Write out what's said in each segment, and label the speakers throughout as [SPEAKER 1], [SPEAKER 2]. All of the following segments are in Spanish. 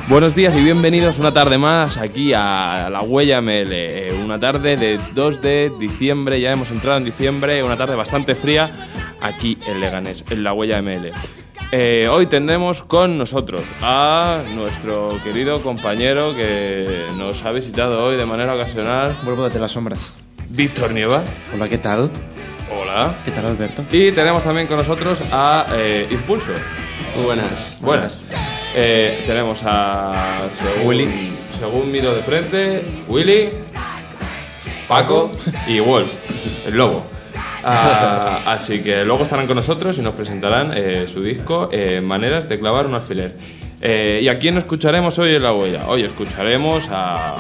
[SPEAKER 1] Buenos días y bienvenidos una tarde más aquí a La Huella ML. Una tarde de 2 de diciembre, ya hemos entrado en diciembre, una tarde bastante fría aquí en Leganés, en La Huella ML. Hoy tendremos con nosotros a nuestro querido compañero que nos ha visitado hoy de manera ocasional.
[SPEAKER 2] Vuelvo desde las sombras.
[SPEAKER 1] Víctor Nieva.
[SPEAKER 2] Hola, ¿qué tal?
[SPEAKER 1] Hola.
[SPEAKER 2] ¿Qué tal, Alberto?
[SPEAKER 1] Y tenemos también con nosotros a Impulso.
[SPEAKER 3] Muy buenas.
[SPEAKER 1] Buenas. Tenemos a
[SPEAKER 2] Willy.
[SPEAKER 1] Según miro de frente, Willy, Paco y Wolf, el lobo. Así que luego estarán con nosotros y nos presentarán su disco Maneras de clavar un alfiler. ¿Y a quién escucharemos hoy en La Huella? Hoy escucharemos a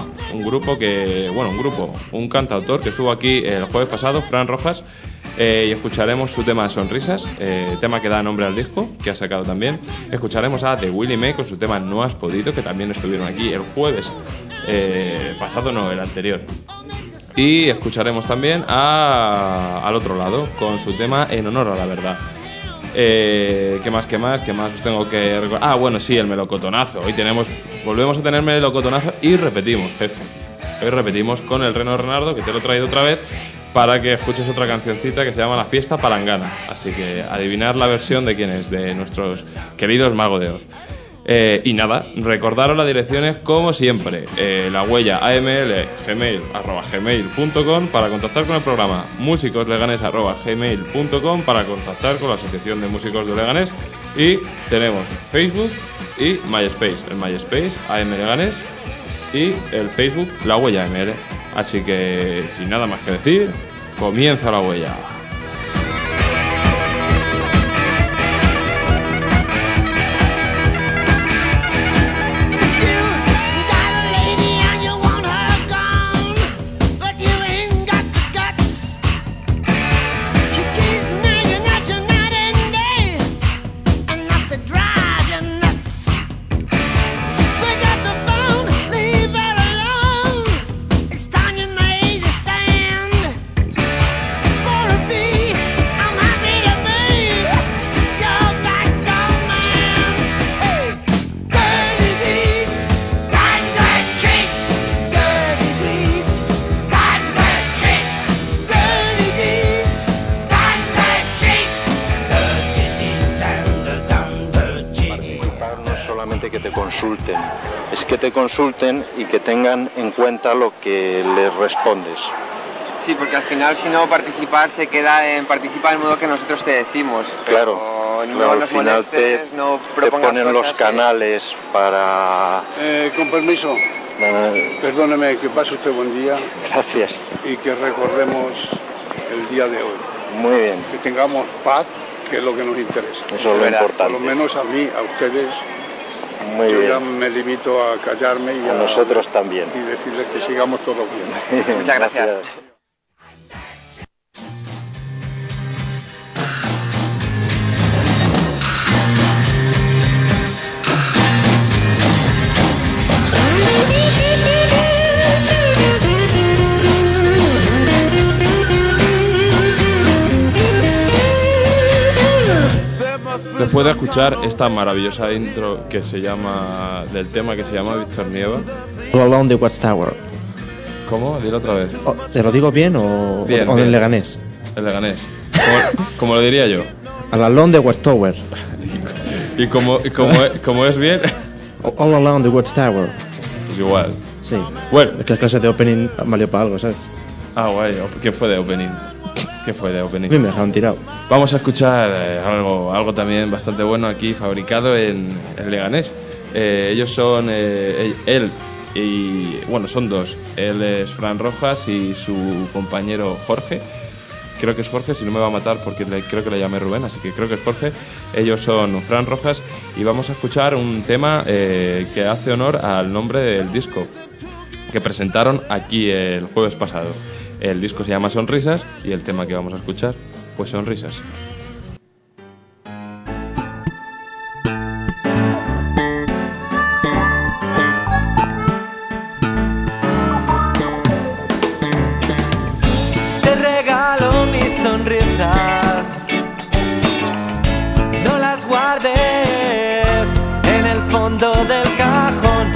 [SPEAKER 1] un cantautor que estuvo aquí el jueves pasado, Fran Rojas. Y escucharemos su tema Sonrisas, tema que da nombre al disco, que ha sacado también. Escucharemos a The Willy May con su tema No Has Podido, que también estuvieron aquí el jueves pasado, no, el anterior. Y escucharemos también al otro lado, con su tema En Honor a la Verdad. ¿Qué más os tengo que recordar? Bueno, sí, el melocotonazo. Hoy volvemos a tener melocotonazo y repetimos, jefe. Hoy repetimos con el Reno Renardo, que te lo he traído otra vez, para que escuches otra cancioncita que se llama La Fiesta Palangana. Así que adivinar la versión de quién es, de nuestros queridos Mago de Oz. Y nada, recordaros las direcciones como siempre. La Huella AML gmail@gmail.com para contactar con el programa, musicosleganes@gmail.com para contactar con la Asociación de Músicos de Leganés, y tenemos Facebook y MySpace, el MySpace AM Leganés y el Facebook La Huella AML. Así que, sin nada más que decir, comienza La Huella.
[SPEAKER 4] Es que te consulten y que tengan en cuenta lo que les respondes.
[SPEAKER 3] Sí, porque al final, si no, participar se queda en participar del modo que nosotros te decimos.
[SPEAKER 4] Claro,
[SPEAKER 3] no
[SPEAKER 4] al final te ponen los canales para...
[SPEAKER 5] Con permiso, perdóneme, que pase usted buen día.
[SPEAKER 4] Gracias.
[SPEAKER 5] Y que recordemos el día de hoy.
[SPEAKER 4] Muy bien.
[SPEAKER 5] Que tengamos paz, que es lo que nos interesa.
[SPEAKER 4] Eso es lo importante.
[SPEAKER 5] Por lo menos a mí, a ustedes.
[SPEAKER 4] Muy
[SPEAKER 5] Yo
[SPEAKER 4] bien.
[SPEAKER 5] ya me limito a callarme y
[SPEAKER 4] a nosotros también.
[SPEAKER 5] Y decirles que sigamos todos bien.
[SPEAKER 3] Muchas gracias.
[SPEAKER 1] Después de escuchar esta maravillosa intro del tema que se llama Víctor Nieva.
[SPEAKER 2] All Along the Watchtower.
[SPEAKER 1] ¿Cómo? Dilo otra vez.
[SPEAKER 2] ¿Te lo digo bien o en leganés?
[SPEAKER 1] En leganés. Como lo diría yo.
[SPEAKER 2] All Along the Watchtower.
[SPEAKER 1] Y como es bien...
[SPEAKER 2] All Along the Watchtower.
[SPEAKER 1] Pues igual.
[SPEAKER 2] Sí.
[SPEAKER 1] Bueno.
[SPEAKER 2] Es que la clase de opening valió para algo, ¿sabes?
[SPEAKER 1] Guay. ¿Qué fue de opening? A mí
[SPEAKER 2] me dejaron tirado.
[SPEAKER 1] Vamos a escuchar algo también bastante bueno aquí, fabricado en Leganés. Ellos son son dos. Él es Fran Rojas y su compañero Jorge. Creo que es Jorge, si no me va a matar porque creo que le llamé Rubén, así que creo que es Jorge. Ellos son Fran Rojas y vamos a escuchar un tema que hace honor al nombre del disco que presentaron aquí el jueves pasado. El disco se llama Sonrisas y el tema que vamos a escuchar, pues Sonrisas.
[SPEAKER 6] Te regalo mis sonrisas, no las guardes en el fondo del cajón.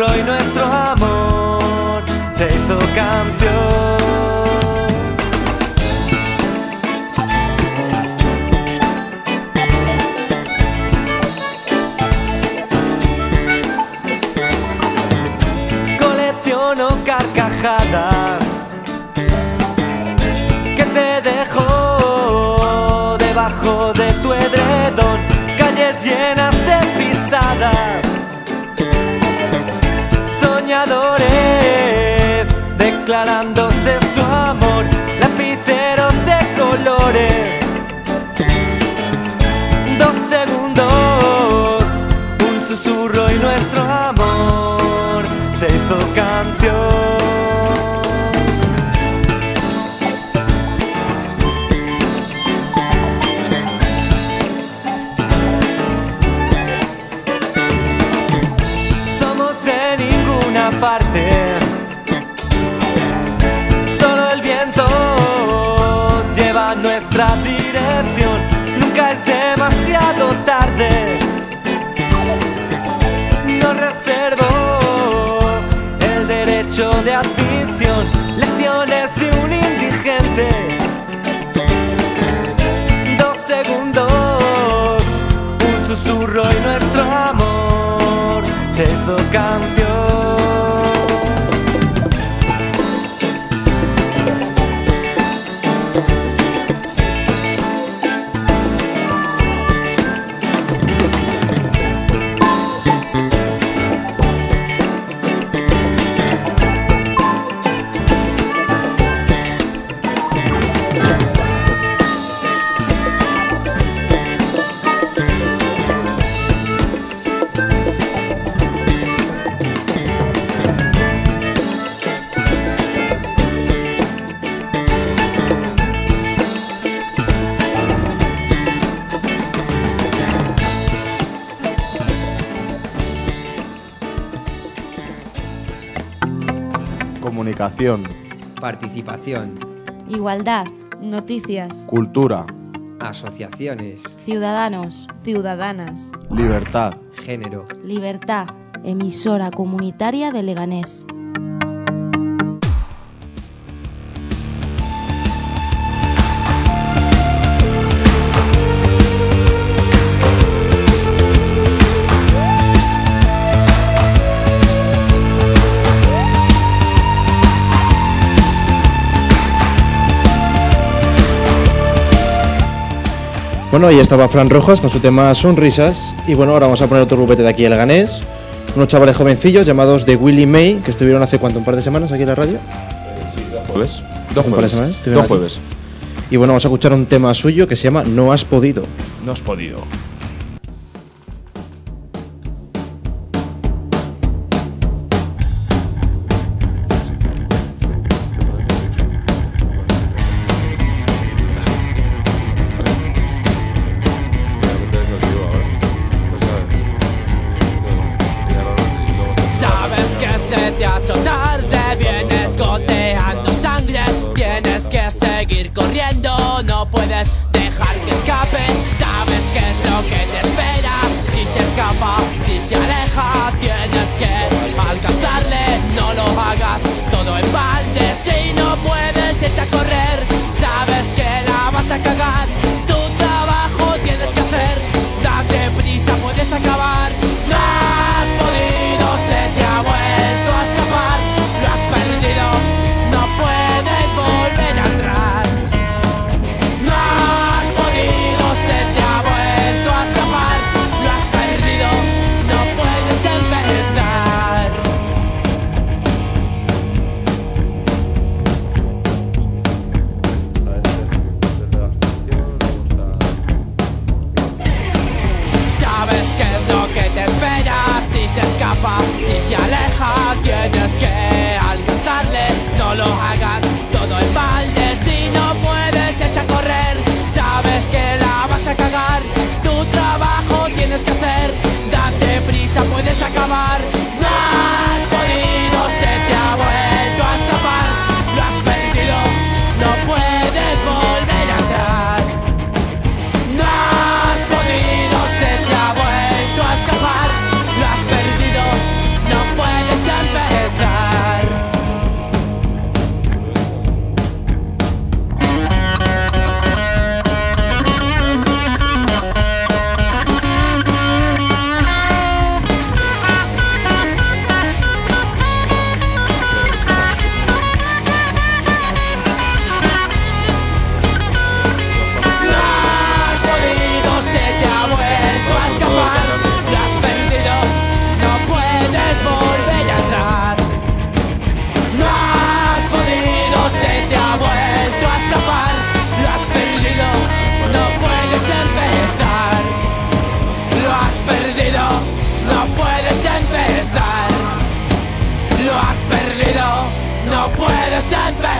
[SPEAKER 6] susurro y nuestro amor se hizo canción. Colecciono carcajadas que te dejo debajo de tu edredón, calles llenas de pisadas, soñadores declarándose su amor, lapiceros de colores, 2 segundos, un susurro y nuestro amor se hizo canción. Parte. Solo el viento lleva nuestra dirección, nunca es demasiado tarde. No reservo el derecho de admisión, lecciones de un indigente, 2 segundos, un susurro y nuestro amor se hizo canción.
[SPEAKER 7] Comunicación,
[SPEAKER 8] participación,
[SPEAKER 9] igualdad, noticias,
[SPEAKER 7] cultura,
[SPEAKER 8] asociaciones,
[SPEAKER 9] ciudadanos, ciudadanas,
[SPEAKER 7] libertad,
[SPEAKER 8] género,
[SPEAKER 9] libertad, emisora comunitaria de Leganés.
[SPEAKER 2] Bueno, ahí estaba Fran Rojas con su tema Sonrisas. Y bueno, ahora vamos a poner otro grupete de aquí en Leganés. Unos chavales jovencillos llamados The Willie May, que estuvieron hace ¿cuánto? ¿Un par de semanas aquí en la radio?
[SPEAKER 1] Sí, 2 jueves.
[SPEAKER 2] ¿Un par de semanas?
[SPEAKER 1] 2 jueves.
[SPEAKER 2] Y bueno, vamos a escuchar un tema suyo que se llama No has podido.
[SPEAKER 1] No has podido.
[SPEAKER 10] No puedes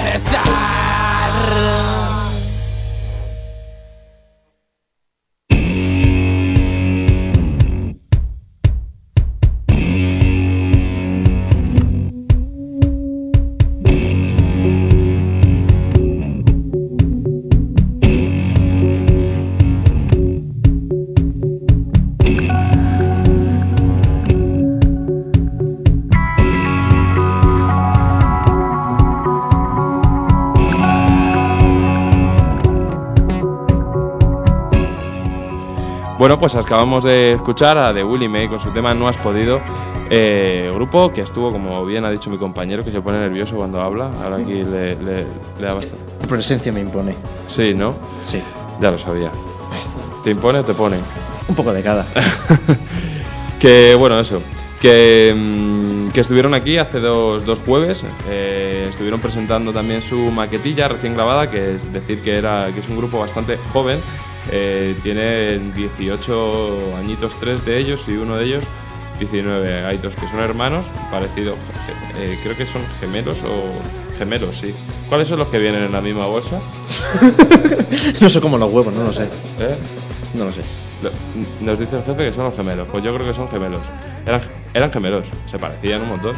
[SPEAKER 1] Bueno, pues acabamos de escuchar a The Willie May con su tema No Has Podido, grupo que estuvo, como bien ha dicho mi compañero, que se pone nervioso cuando habla. Ahora aquí le da bastante.
[SPEAKER 2] Presencia me impone.
[SPEAKER 1] Sí, ¿no?
[SPEAKER 2] Sí.
[SPEAKER 1] Ya lo sabía. ¿Te impone o te pone?
[SPEAKER 2] Un poco de cada.
[SPEAKER 1] Que bueno, eso. Que estuvieron aquí hace dos jueves. Estuvieron presentando también su maquetilla recién grabada, que es decir que es un grupo bastante joven. Tienen 18 añitos, 3 de ellos, y uno de ellos 19. Hay dos que son hermanos, parecidos, creo que son gemelos o gemelos, sí. ¿Cuáles son los que vienen en la misma bolsa?
[SPEAKER 2] No sé cómo los huevos, no lo sé. No lo sé.
[SPEAKER 1] Nos dice el jefe que son los gemelos. Pues yo creo que son gemelos. Eran gemelos, se parecían un montón.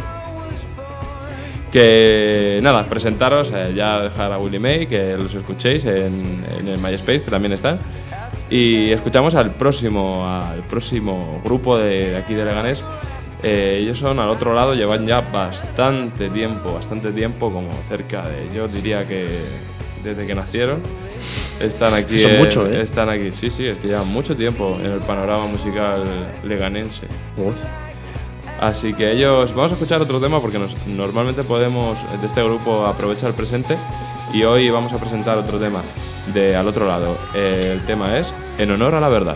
[SPEAKER 1] Que nada, presentaros, ya dejar a Willie May, que los escuchéis en el MySpace, que también están. Y escuchamos al próximo grupo de aquí de Leganés. Ellos son al otro lado, llevan ya bastante tiempo, como cerca de, yo diría que desde que nacieron. Están aquí.
[SPEAKER 2] Son mucho, ¿eh?
[SPEAKER 1] Están aquí, sí, es que llevan mucho tiempo en el panorama musical leganense. Así que vamos a escuchar otro tema porque normalmente podemos de este grupo aprovechar el presente, y hoy vamos a presentar otro tema de Al Otro Lado. El tema es En Honor a la Verdad.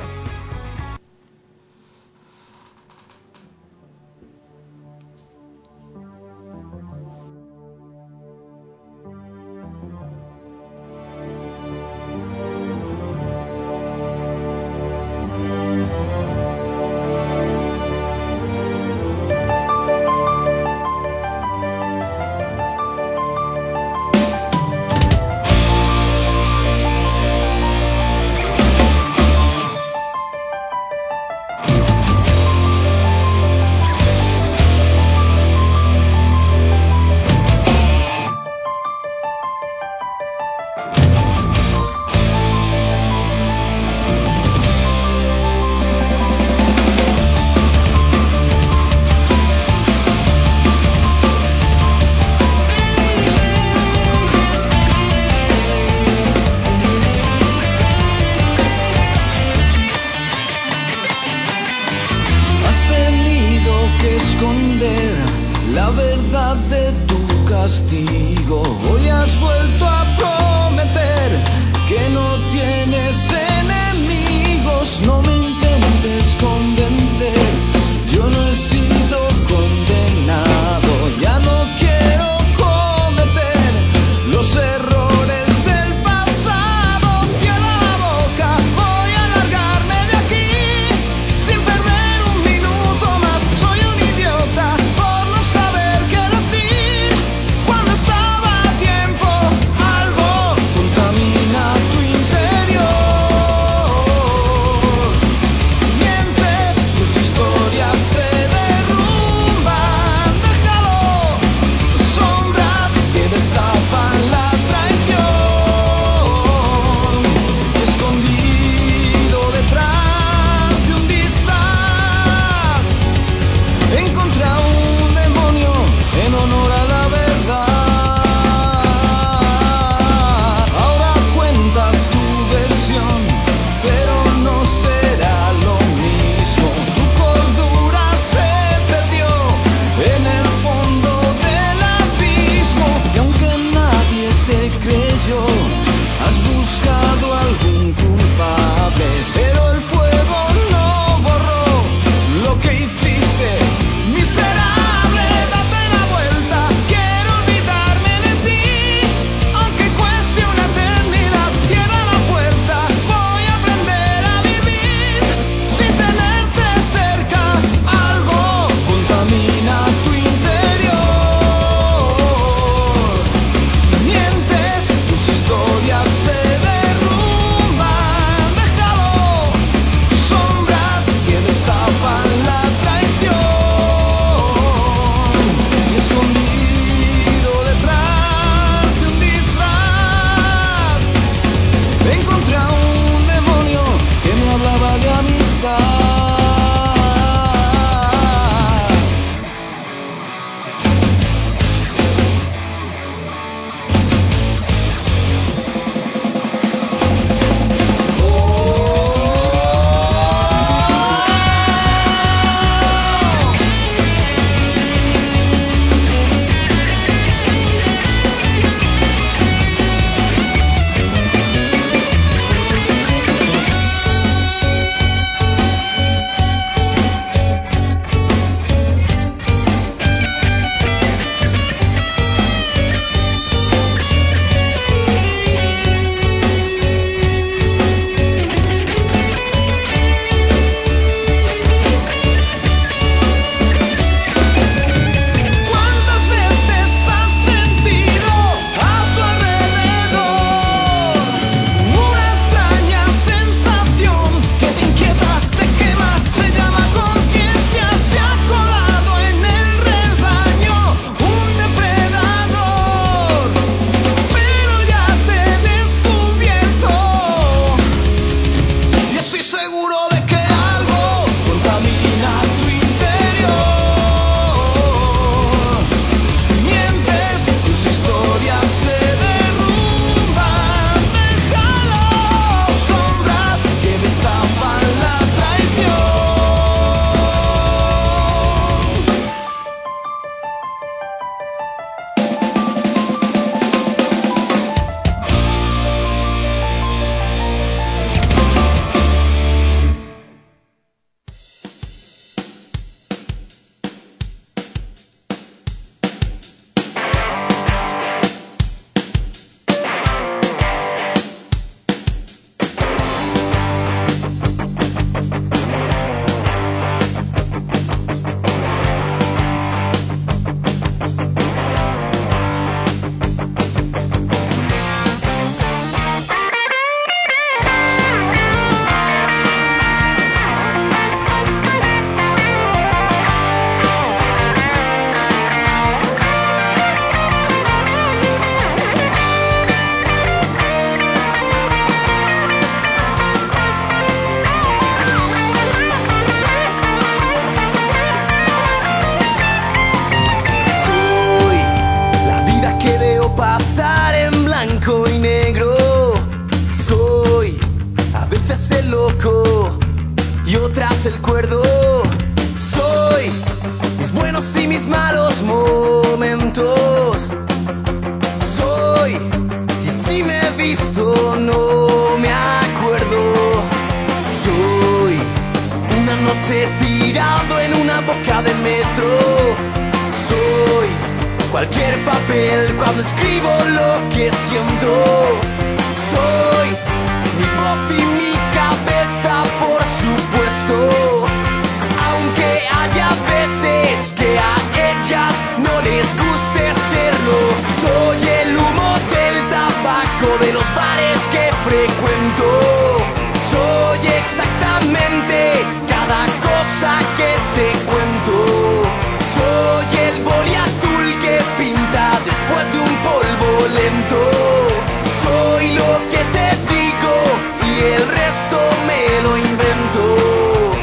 [SPEAKER 6] es el cuerdo. Soy mis buenos y mis malos momentos. Soy, y si me he visto no me acuerdo. Soy una noche tirado en una boca de metro. Soy cualquier papel cuando escribo lo que siento. Soy mi voz y mi cabeza, por supuesto. Aunque haya veces que a ellas no les guste serlo. Soy el humo del tabaco de los bares que frecuento. Soy exactamente cada cosa que te cuento. Soy el boli azul que pinta después de un polvo lento. Soy lo que te digo y el resto me lo invento.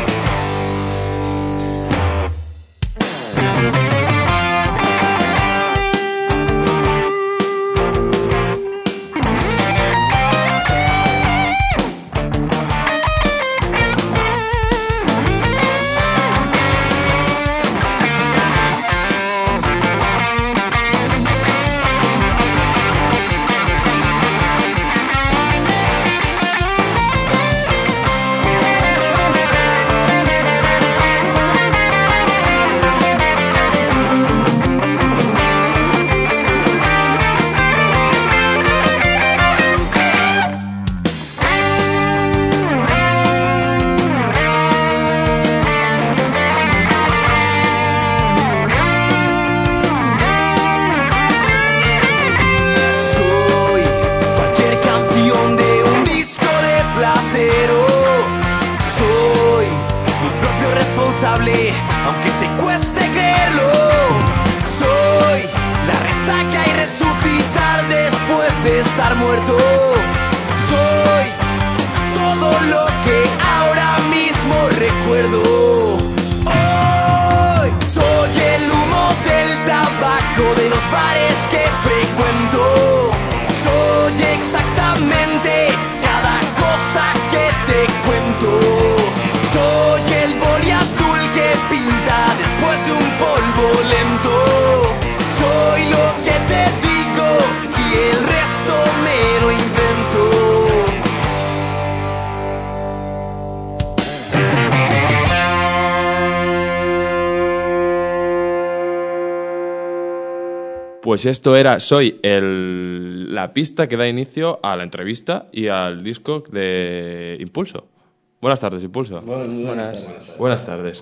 [SPEAKER 6] Aunque te cueste creerlo. Soy la resaca y resucitar después de estar muerto. Soy todo lo que ahora mismo recuerdo. Hoy soy el humo del tabaco de los bares que frecuento. Soy exactamente cada cosa que te cuento. Soy el boli azul que pinta después de un polvo lento. Soy lo que te digo y el resto me lo invento.
[SPEAKER 1] Pues esto era Soy, la pista que da inicio a la entrevista y al disco de Impulso. Buenas tardes, Impulso. Buenas tardes.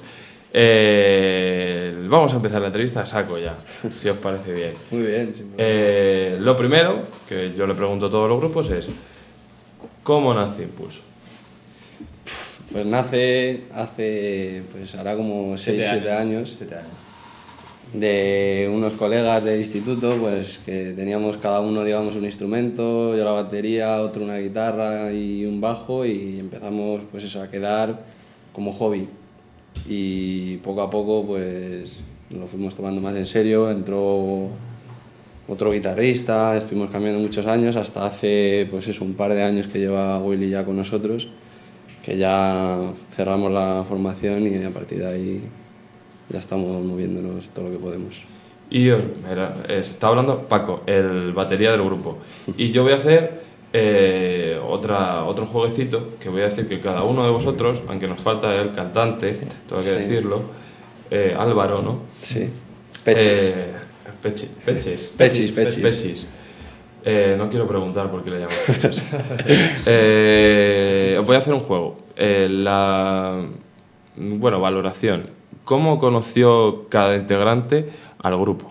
[SPEAKER 1] Vamos a empezar la entrevista a saco ya, si os parece bien.
[SPEAKER 10] Muy bien.
[SPEAKER 1] Lo primero que yo le pregunto a todos los grupos es: ¿cómo nace Impulso?
[SPEAKER 10] Pues nace hace, pues hará como 6-7 años.
[SPEAKER 1] 7 años.
[SPEAKER 10] De unos colegas del instituto, pues que teníamos cada uno, digamos, un instrumento, yo la batería, otro una guitarra y un bajo, y empezamos, pues eso, a quedar como hobby. Y poco a poco, pues lo fuimos tomando más en serio. Entró otro guitarrista, estuvimos cambiando muchos años, hasta hace, pues eso, un par de años que lleva Willy ya con nosotros, que ya cerramos la formación y a partir de ahí ya estamos moviéndonos todo lo que podemos.
[SPEAKER 1] Y se está hablando Paco, el batería del grupo. Y yo voy a hacer otro jueguecito, que voy a decir que cada uno de vosotros, aunque nos falta el cantante, tengo que decirlo, Álvaro, ¿no?
[SPEAKER 10] Sí.
[SPEAKER 1] Pechis. No quiero preguntar por qué le llaman Pechis. Os voy a hacer un juego. Valoración. ¿Cómo conoció cada integrante al grupo?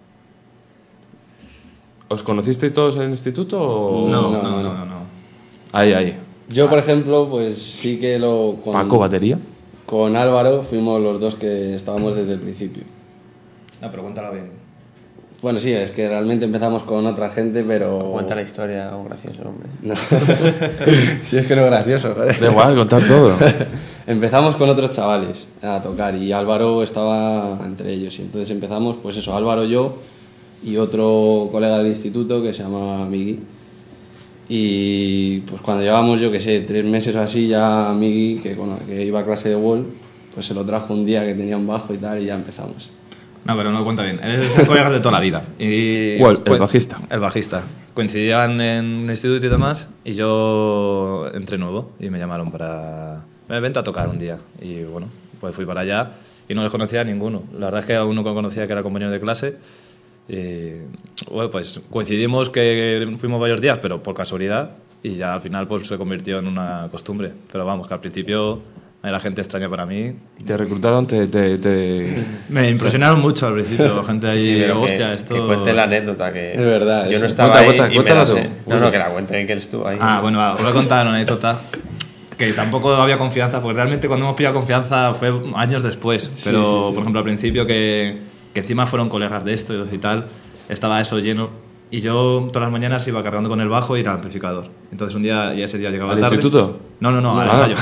[SPEAKER 1] ¿Os conocisteis todos en el instituto o...?
[SPEAKER 10] No.
[SPEAKER 1] Ahí.
[SPEAKER 10] Yo, por ejemplo, pues sí que
[SPEAKER 1] ¿Paco, batería?
[SPEAKER 10] Con Álvaro fuimos los dos que estábamos desde el principio.
[SPEAKER 2] No, pero cuéntala bien.
[SPEAKER 10] Bueno, sí, es que realmente empezamos con otra gente, pero...
[SPEAKER 2] Cuenta la historia, algo gracioso, hombre.
[SPEAKER 10] No. Sí, es que no es gracioso, joder.
[SPEAKER 1] Da igual, contar todo.
[SPEAKER 10] Empezamos con otros chavales a tocar y Álvaro estaba entre ellos. Y entonces empezamos, pues eso, Álvaro, yo y otro colega del instituto que se llama Migui. Y pues cuando llevamos, yo que sé, 3 meses o así, ya a Migui, que iba a clase de wall, pues se lo trajo un día que tenía un bajo y tal, y ya empezamos.
[SPEAKER 11] No, pero no lo cuenta bien. Son colegas de toda la vida. Y
[SPEAKER 1] Wall, el bajista.
[SPEAKER 11] El bajista. Coincidían en el instituto y demás, y yo entré nuevo y me llamaron para... Vente a tocar un día. Y bueno, pues fui para allá y no les conocía a ninguno. La verdad es que a uno que conocía que era compañero de clase. Y bueno, pues coincidimos que fuimos varios días, pero por casualidad, y ya al final pues se convirtió en una costumbre. Pero vamos, que al principio era gente extraña para mí.
[SPEAKER 1] ¿Te reclutaron?
[SPEAKER 11] Me impresionaron mucho al principio, la gente ahí,
[SPEAKER 12] Sí, pero
[SPEAKER 11] hostia,
[SPEAKER 12] que
[SPEAKER 11] esto...
[SPEAKER 12] cuente la anécdota, que
[SPEAKER 10] es verdad,
[SPEAKER 12] yo no
[SPEAKER 10] eso.
[SPEAKER 12] estaba ahí y me
[SPEAKER 1] Cuéntala
[SPEAKER 12] la
[SPEAKER 1] tú.
[SPEAKER 12] sé. No, que la cuente, que él estuvo ahí.
[SPEAKER 11] Ah, bueno, os voy a contar una anécdota. Que tampoco había confianza, porque realmente cuando hemos pillado confianza fue años después. Pero, por ejemplo, al principio, que encima fueron colegas de esto y tal, estaba eso lleno. Y yo todas las mañanas iba cargando con el bajo y era amplificador. Entonces un día, y ese día llegaba
[SPEAKER 1] ¿Al
[SPEAKER 11] tarde.
[SPEAKER 1] instituto?
[SPEAKER 11] No, al ensayo.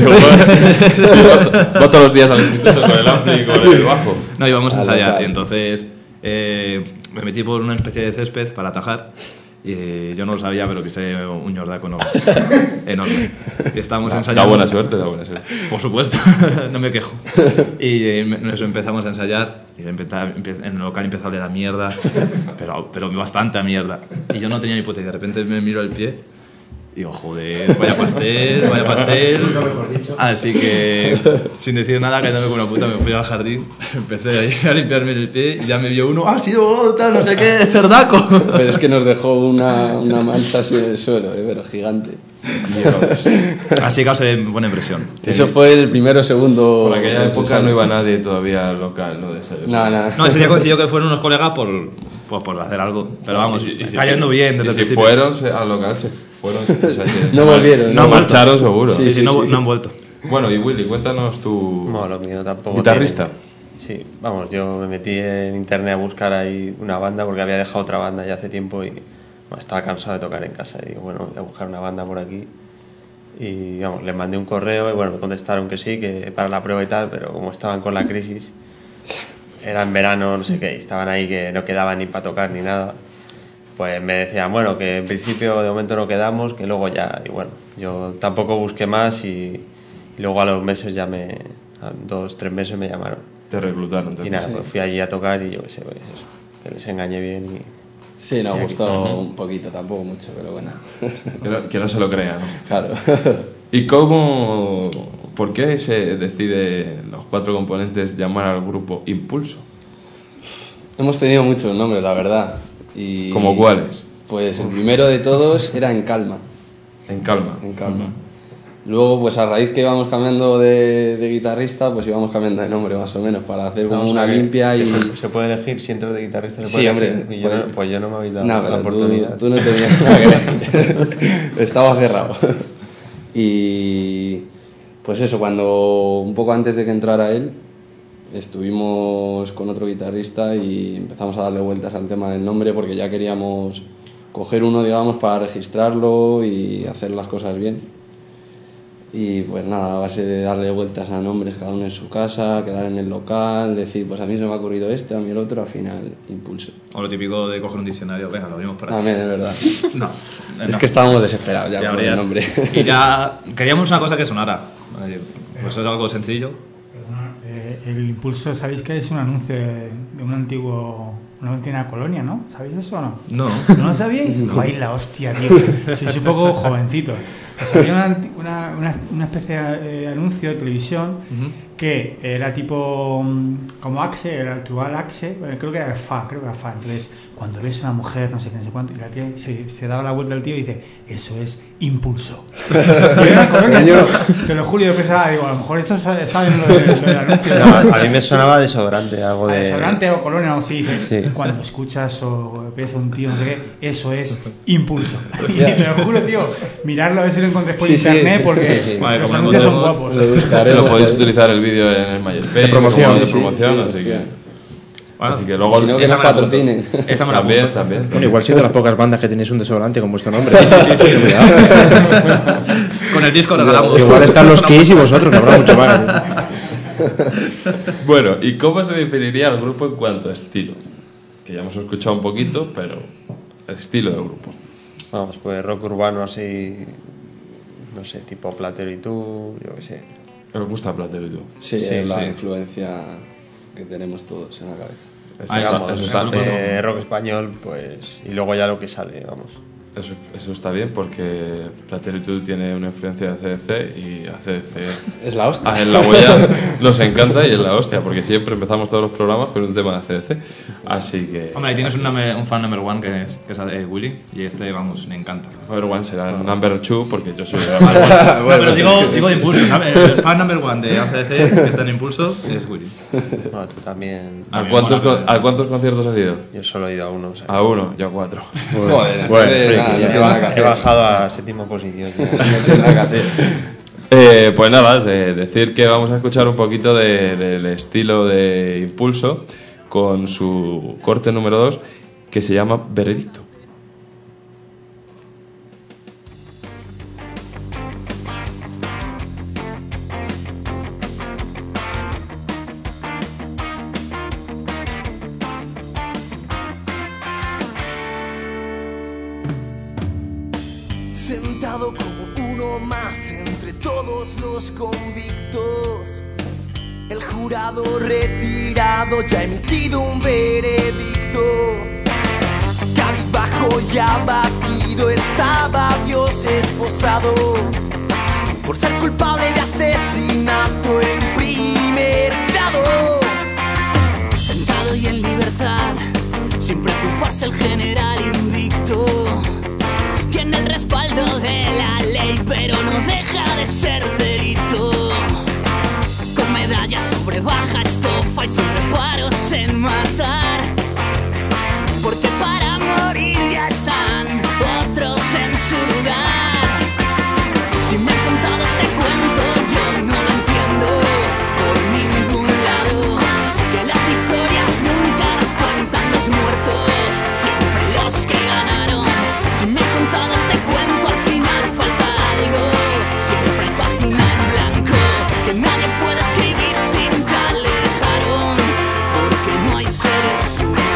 [SPEAKER 1] Va todos los días al instituto con el ampli y con el bajo.
[SPEAKER 11] No, íbamos a ensayar. Y entonces me metí por una especie de césped para atajar. Y yo no lo sabía, pero pisé un ñordaco enorme. Y estábamos ensayando.
[SPEAKER 1] Da buena suerte, da buena suerte.
[SPEAKER 11] Por supuesto, no me quejo. Y eso empezamos a ensayar. Y en el local empezó a oler a mierda, pero bastante a mierda. Y yo no tenía ni puta idea. De repente me miro el pie. Y digo, joder, vaya pastel. Así que, sin decir nada, cayéndome con una puta, me fui al jardín. Empecé ahí a limpiarme el pie y ya me vio uno. ¡Ha sido tal, no sé qué, cerdaco!
[SPEAKER 10] Pero es que nos dejó una mancha así en el suelo, pero gigante.
[SPEAKER 11] Así que causé buena impresión.
[SPEAKER 10] Eso fue el primero o segundo.
[SPEAKER 1] Por aquella época no iba nadie todavía al local, ¿no?
[SPEAKER 11] No, ese día coincidió que fueron unos colegas por hacer algo. Pero vamos, cayendo bien desde el
[SPEAKER 1] si
[SPEAKER 11] principio.
[SPEAKER 1] fueron al local, se fueron.
[SPEAKER 10] No volvieron.
[SPEAKER 1] No marcharon seguro.
[SPEAKER 11] Sí, no han vuelto.
[SPEAKER 1] Bueno, y Willy, cuéntanos tu...
[SPEAKER 12] No, lo mío tampoco.
[SPEAKER 1] ¿Guitarrista?
[SPEAKER 12] Sí, vamos, yo me metí en internet a buscar ahí una banda porque había dejado otra banda ya hace tiempo y estaba cansado de tocar en casa. Y digo, bueno, voy a buscar una banda por aquí. Y vamos, les mandé un correo y bueno, me contestaron que sí, que para la prueba y tal, pero como estaban con la crisis, era en verano, no sé qué, y estaban ahí que no quedaban ni para tocar ni nada. Pues me decían, bueno, que en principio de momento no quedamos, que luego ya, y bueno, yo tampoco busqué más y luego a los meses ya a 2-3 meses me llamaron.
[SPEAKER 1] Te reclutaron entonces.
[SPEAKER 12] Y nada, pues fui allí a tocar y yo qué sé, pues eso, que les engañé bien y...
[SPEAKER 10] Sí, nos gustó un poquito, tampoco mucho, pero bueno.
[SPEAKER 1] Que no se lo crea, ¿no?
[SPEAKER 10] Claro.
[SPEAKER 1] ¿Y por qué se decide los 4 componentes llamar al grupo Impulso?
[SPEAKER 10] Hemos tenido muchos nombres, la verdad. Y
[SPEAKER 1] ¿Cómo cuáles?
[SPEAKER 10] Pues el primero de todos era En Calma.
[SPEAKER 1] En Calma.
[SPEAKER 10] En Calma. Luego, pues a raíz que íbamos cambiando de guitarrista, pues íbamos cambiando de nombre más o menos para hacer como una limpia y...
[SPEAKER 12] ¿Se puede elegir si entras de guitarrista?
[SPEAKER 10] Sí, hombre.
[SPEAKER 12] Y pues yo no me habéis dado
[SPEAKER 10] no,
[SPEAKER 12] la oportunidad.
[SPEAKER 10] Tú no tenías nada que elegir. Estaba cerrado. Y pues eso, cuando un poco antes de que entrara él, estuvimos con otro guitarrista y empezamos a darle vueltas al tema del nombre porque ya queríamos coger uno, digamos, para registrarlo y hacer las cosas bien. Y pues nada, a base de darle vueltas a nombres, cada uno en su casa, quedar en el local, decir, pues a mí se me ha ocurrido este, a mí el otro, al final, Impulso.
[SPEAKER 11] O lo típico de coger un diccionario, venga, lo abrimos por aquí.
[SPEAKER 10] También, es verdad.
[SPEAKER 11] No.
[SPEAKER 10] Es que estábamos desesperados ya por el nombre.
[SPEAKER 11] Y ya queríamos una cosa que sonara. Pues es algo sencillo.
[SPEAKER 13] El Impulso, ¿sabéis que es un anuncio de una antigua colonia, ¿no? ¿Sabéis eso o no?
[SPEAKER 11] No.
[SPEAKER 13] ¿No lo sabíais? No. ¡Ay, la hostia, tío! Sois un poco jovencitos. Pues había una especie de anuncio de televisión que era tipo como Axe, era el actual Axe, creo que era Fa. Entonces, cuando ves a una mujer, no sé qué, no sé cuánto, y la tía se daba la vuelta al tío y dice, eso es Impulso. Te lo juro, yo pensaba, digo, a lo mejor estos saben lo del anuncio.
[SPEAKER 12] No, a mí me sonaba desodorante, algo de...
[SPEAKER 13] Desodorante o colonia o algo así,
[SPEAKER 12] sí.
[SPEAKER 13] Cuando escuchas o ves a un tío, no sé qué, eso es Impulso. Y te lo juro, tío, mirarlo a ver si lo encontré por internet, porque
[SPEAKER 1] vale,
[SPEAKER 13] los anuncios son guapos.
[SPEAKER 1] Lo podéis utilizar el vídeo en el MySpace
[SPEAKER 2] de promoción,
[SPEAKER 1] así que... Bueno, así que luego
[SPEAKER 10] si no, que nos patrocinen.
[SPEAKER 11] Esa me la
[SPEAKER 1] también.
[SPEAKER 2] Bueno, igual sois de las pocas bandas que tenéis un desodorante con vuestro nombre.
[SPEAKER 11] Sí. Con el disco regalamos.
[SPEAKER 2] Igual están los Kiss y vosotros, no habrá mucho más.
[SPEAKER 1] Bueno, ¿y cómo se definiría el grupo en cuanto a estilo? Que ya hemos escuchado un poquito, pero el estilo del grupo.
[SPEAKER 12] Vamos, pues rock urbano así, no sé, tipo Platero y tú, yo qué sé.
[SPEAKER 1] ¿Os gusta Platero y tú?
[SPEAKER 10] Sí, es la influencia que tenemos todos en la cabeza.
[SPEAKER 12] Rock español, pues, y luego ya lo que sale, vamos.
[SPEAKER 1] Eso está bien porque Platero y tú tiene una influencia de ACDC y ACDC
[SPEAKER 10] es la hostia.
[SPEAKER 1] En la huella nos encanta y es la hostia porque siempre empezamos todos los programas con un tema de ACDC. Así que.
[SPEAKER 11] Hombre, ahí tienes un fan number one que es Willy y este, vamos, me encanta.
[SPEAKER 1] Number one será el number two porque yo soy el
[SPEAKER 11] bueno, pero digo de Impulso. El fan number one de ACDC que está en Impulso es Willy.
[SPEAKER 12] Bueno, tú también.
[SPEAKER 1] ¿A cuántos conciertos has ido?
[SPEAKER 12] Yo solo he ido a uno. O sea.
[SPEAKER 1] A uno, yo a 4.
[SPEAKER 12] Joder, bueno. He bajado a séptima posición.
[SPEAKER 1] Pues nada, decir que vamos a escuchar un poquito del estilo de Impulso con su corte número 2 que se llama Veredicto.
[SPEAKER 6] Sentado como uno más entre todos los convictos, el jurado retirado ya ha emitido un veredicto. Cabizbajo y abatido estaba Dios esposado por ser culpable de asesinato en primer grado.
[SPEAKER 14] Sentado y en libertad, sin preocuparse el general invicto. Tiene el respaldo de la ley, pero no deja de ser delito. Con medallas sobre baja estofa y sin reparos en matar. Porque para morir ya están otros en su lugar. Si me han contado este cuento, yo no lo entiendo por ningún lado. Que las victorias nunca las cuentan los muertos, siempre los que ganaron. Si me han contado este cuento, al final falta algo. Siempre hay página en blanco que nadie puede escribir si nunca le dejaron. Porque no hay seres humanos.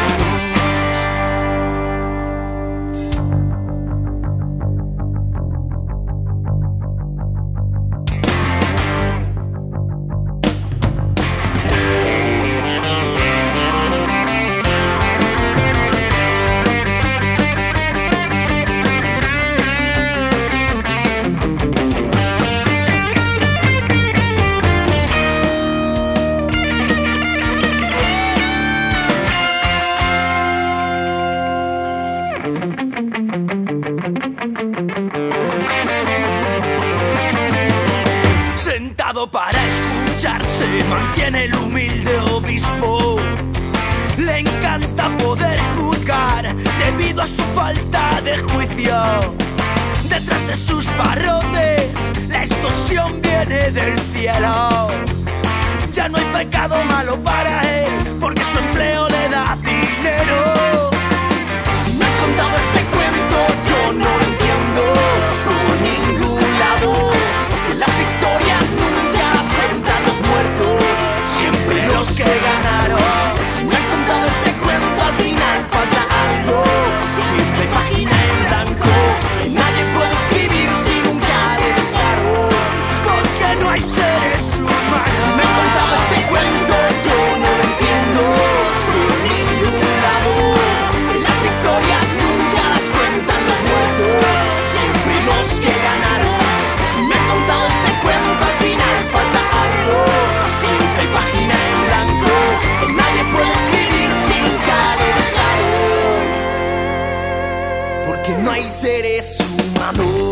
[SPEAKER 6] Sentado para escuchar se mantiene el humilde obispo. Le encanta poder juzgar debido a su falta de juicio. Detrás de sus barrotes la extorsión viene del cielo. Ya no hay pecado malo para él porque su empleo le da dinero. Si me han contado este cuento yo no lo entiendo por ningún lado. Que las victorias nunca las cuentan los muertos, siempre los que ganaron. Si me han contado este cuento al final falta algo. Siempre hay página en blanco que nadie puede escribir si nunca le dejaron. Porque no hay seres humanos. Si me han contado este cuento yo no lo entiendo por ningún lado. Que las victorias nunca las cuentan los muertos, siempre los que ganaron. Si me han contado este cuento al final falta algo. Siempre hay página en blanco que nadie puede escribir si nunca le dejaron. Porque no hay seres humanos.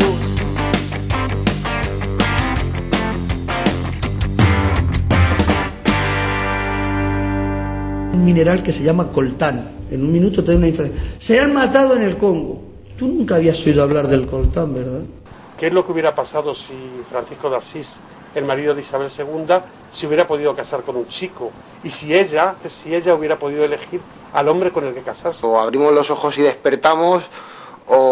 [SPEAKER 15] Un mineral que se llama coltán. En un minuto te da una información. Se han matado en el Congo. Tú nunca habías oído hablar del coltán, ¿verdad?
[SPEAKER 5] ¿Qué es lo que hubiera pasado si Francisco de Asís, el marido de Isabel II, se hubiera podido casar con un chico? Y si ella hubiera podido elegir al hombre con el que casarse.
[SPEAKER 3] O abrimos los ojos y despertamos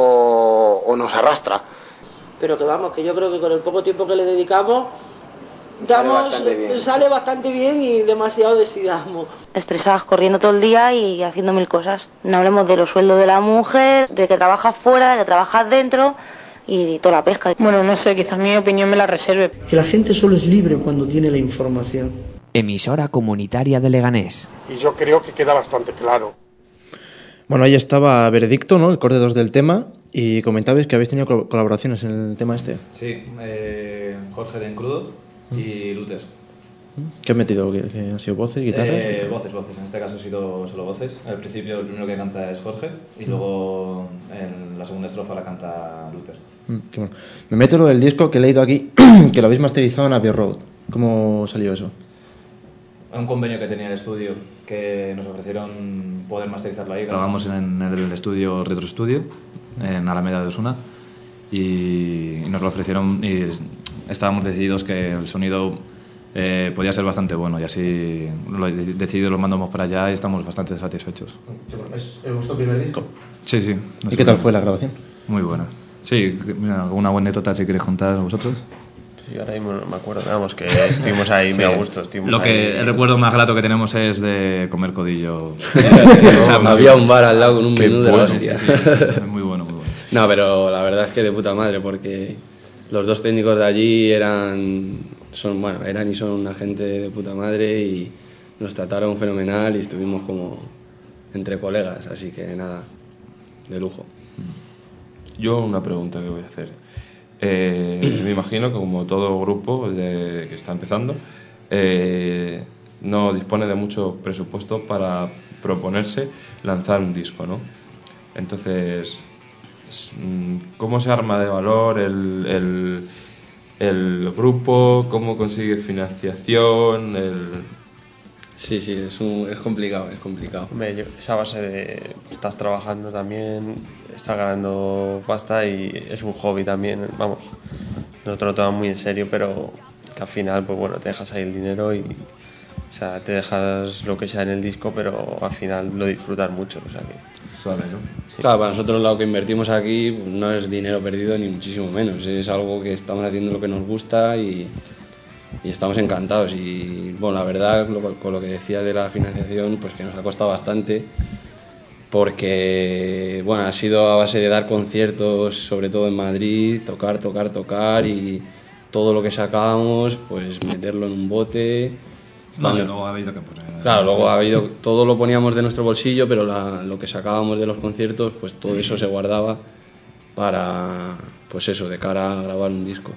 [SPEAKER 3] o nos arrastra.
[SPEAKER 16] Pero que vamos, que yo creo que con el poco tiempo que le dedicamos Sale bastante bien y demasiado decidamos.
[SPEAKER 9] Estresadas corriendo todo el día y haciendo mil cosas. No hablemos de los sueldos de la mujer, de que trabajas fuera, de que trabajas dentro y toda la pesca.
[SPEAKER 16] Bueno, no sé, quizás mi opinión me la reserve.
[SPEAKER 15] Que la gente solo es libre cuando tiene la información.
[SPEAKER 8] Emisora comunitaria de Leganés.
[SPEAKER 5] Y yo creo que queda bastante claro.
[SPEAKER 2] Bueno, ahí estaba Veredicto, ¿no? El corte 2 del tema. Y comentabais que habéis tenido colaboraciones en el tema este.
[SPEAKER 11] Sí, Jorge de Encrudo y Luther.
[SPEAKER 2] ¿Qué has metido? ¿Qué han sido voces, guitarras?
[SPEAKER 11] Voces. En este caso ha sido solo voces. Al principio el primero que canta es Jorge y luego en la segunda estrofa la canta Luther.
[SPEAKER 2] Qué bueno. Me meto lo del disco que he leído aquí, que lo habéis masterizado en Abbey Road. ¿Cómo salió eso?
[SPEAKER 11] Un convenio que tenía el estudio que nos ofrecieron poder masterizarlo ahí. Grabamos en el estudio Retro Studio en Alameda de Osuna y nos lo ofrecieron y estábamos decididos que el sonido podía ser bastante bueno y así decidido lo mandamos para allá y estamos bastante satisfechos.
[SPEAKER 2] ¿Es vuestro primer disco?
[SPEAKER 11] Sí.
[SPEAKER 2] ¿Y qué tal fue la grabación?
[SPEAKER 11] Muy buena. Sí, mira, alguna buena anécdota si queréis contar vosotros.
[SPEAKER 12] Yo ahora mismo no me acuerdo, vamos, que estuvimos ahí muy a gusto.
[SPEAKER 11] El recuerdo más grato que tenemos es de comer codillo.
[SPEAKER 10] Había un bar al lado con un menú de la hostia.
[SPEAKER 11] Sí, muy bueno.
[SPEAKER 10] No, pero la verdad es que de puta madre, porque los dos técnicos de allí eran y son una gente de puta madre y nos trataron fenomenal y estuvimos como entre colegas, así que nada, de lujo.
[SPEAKER 1] Yo una pregunta que voy a hacer. Me imagino que como todo grupo que está empezando no dispone de mucho presupuesto para proponerse lanzar un disco, ¿no? Entonces, ¿cómo se arma de valor el grupo? ¿Cómo consigue financiación?
[SPEAKER 10] Sí, es complicado.
[SPEAKER 12] Hombre, esa base de estás trabajando también, estás ganando pasta y es un hobby también, vamos. Nosotros lo tomamos muy en serio, pero que al final, pues bueno, te dejas ahí el dinero y, o sea, te dejas lo que sea en el disco, pero al final lo disfrutas mucho, o sea que...
[SPEAKER 1] Sale, ¿no?
[SPEAKER 12] Sí.
[SPEAKER 10] Claro, para nosotros lo que invertimos aquí pues, no es dinero perdido ni muchísimo menos, es algo que estamos haciendo lo que nos gusta y estamos encantados y bueno, la verdad con lo que decía de la financiación pues que nos ha costado bastante porque bueno, ha sido a base de dar conciertos sobre todo en Madrid, tocar y todo lo que sacábamos pues meterlo en un bote.
[SPEAKER 11] Luego ha habido que poner...
[SPEAKER 10] Claro, luego ha habido, todo lo poníamos de nuestro bolsillo, pero lo que sacábamos de los conciertos pues todo eso se guardaba para pues eso, de cara a grabar un disco.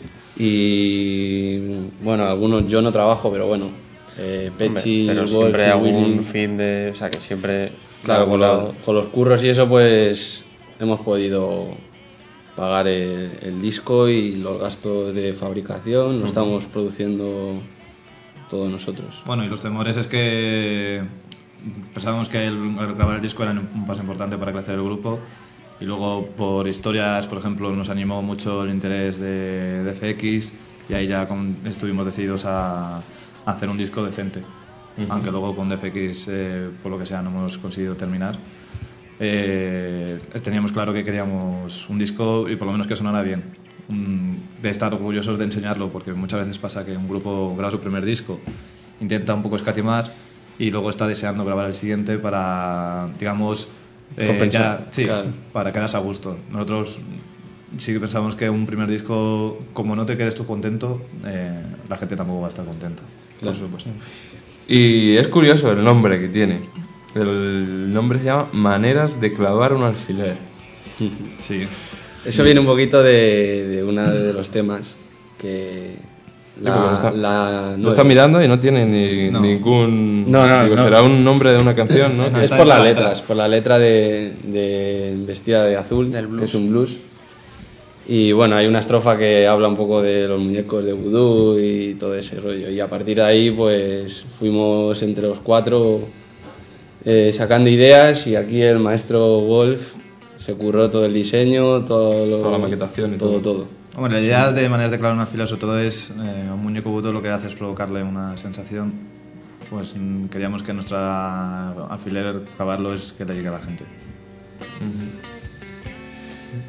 [SPEAKER 10] Y bueno, algunos yo no trabajo, pero bueno, Pechi,
[SPEAKER 12] pero
[SPEAKER 10] Wolf,
[SPEAKER 12] siempre algún
[SPEAKER 10] Willy,
[SPEAKER 12] fin de, o sea que siempre
[SPEAKER 10] claro, con los curros y eso pues hemos podido pagar el disco y los gastos de fabricación, lo estamos produciendo todos nosotros.
[SPEAKER 11] Bueno, y los temores es que pensábamos que el grabar el disco era un paso importante para crecer el grupo. Y luego por historias, por ejemplo, nos animó mucho el interés de FX y ahí ya estuvimos decididos a hacer un disco decente. Aunque luego con DFX, por lo que sea, no hemos conseguido terminar. Teníamos claro que queríamos un disco y por lo menos que sonara bien. De estar orgullosos de enseñarlo, porque muchas veces pasa que un grupo graba su primer disco, intenta un poco escatimar y luego está deseando grabar el siguiente para, digamos...
[SPEAKER 10] claro.
[SPEAKER 11] Para quedarse a gusto. Nosotros sí que pensamos que un primer disco, como no te quedes tú contento, la gente tampoco va a estar contenta.
[SPEAKER 10] Claro.
[SPEAKER 11] Por supuesto.
[SPEAKER 1] Y es curioso el nombre que tiene. El nombre se llama Maneras de clavar un alfiler.
[SPEAKER 11] Sí.
[SPEAKER 10] Eso viene un poquito de uno de los temas que...
[SPEAKER 1] Lo está mirando y no tiene ningún...
[SPEAKER 10] No.
[SPEAKER 1] Será un nombre de una canción, ¿no?
[SPEAKER 10] Es por la letra de Vestida de Azul, que es un blues. Y bueno, hay una estrofa que habla un poco de los muñecos de vudú y todo ese rollo. Y a partir de ahí, pues fuimos entre los cuatro sacando ideas y aquí el maestro Wolf se curró todo el diseño, toda
[SPEAKER 1] la maquetación y
[SPEAKER 10] todo.
[SPEAKER 11] Bueno, la idea de Maneras de clavar un alfiler sobre todo es un muñeco vudú lo que hace es provocarle una sensación. Pues queríamos que nuestra alfiler clavarlo es que le llegue a la gente.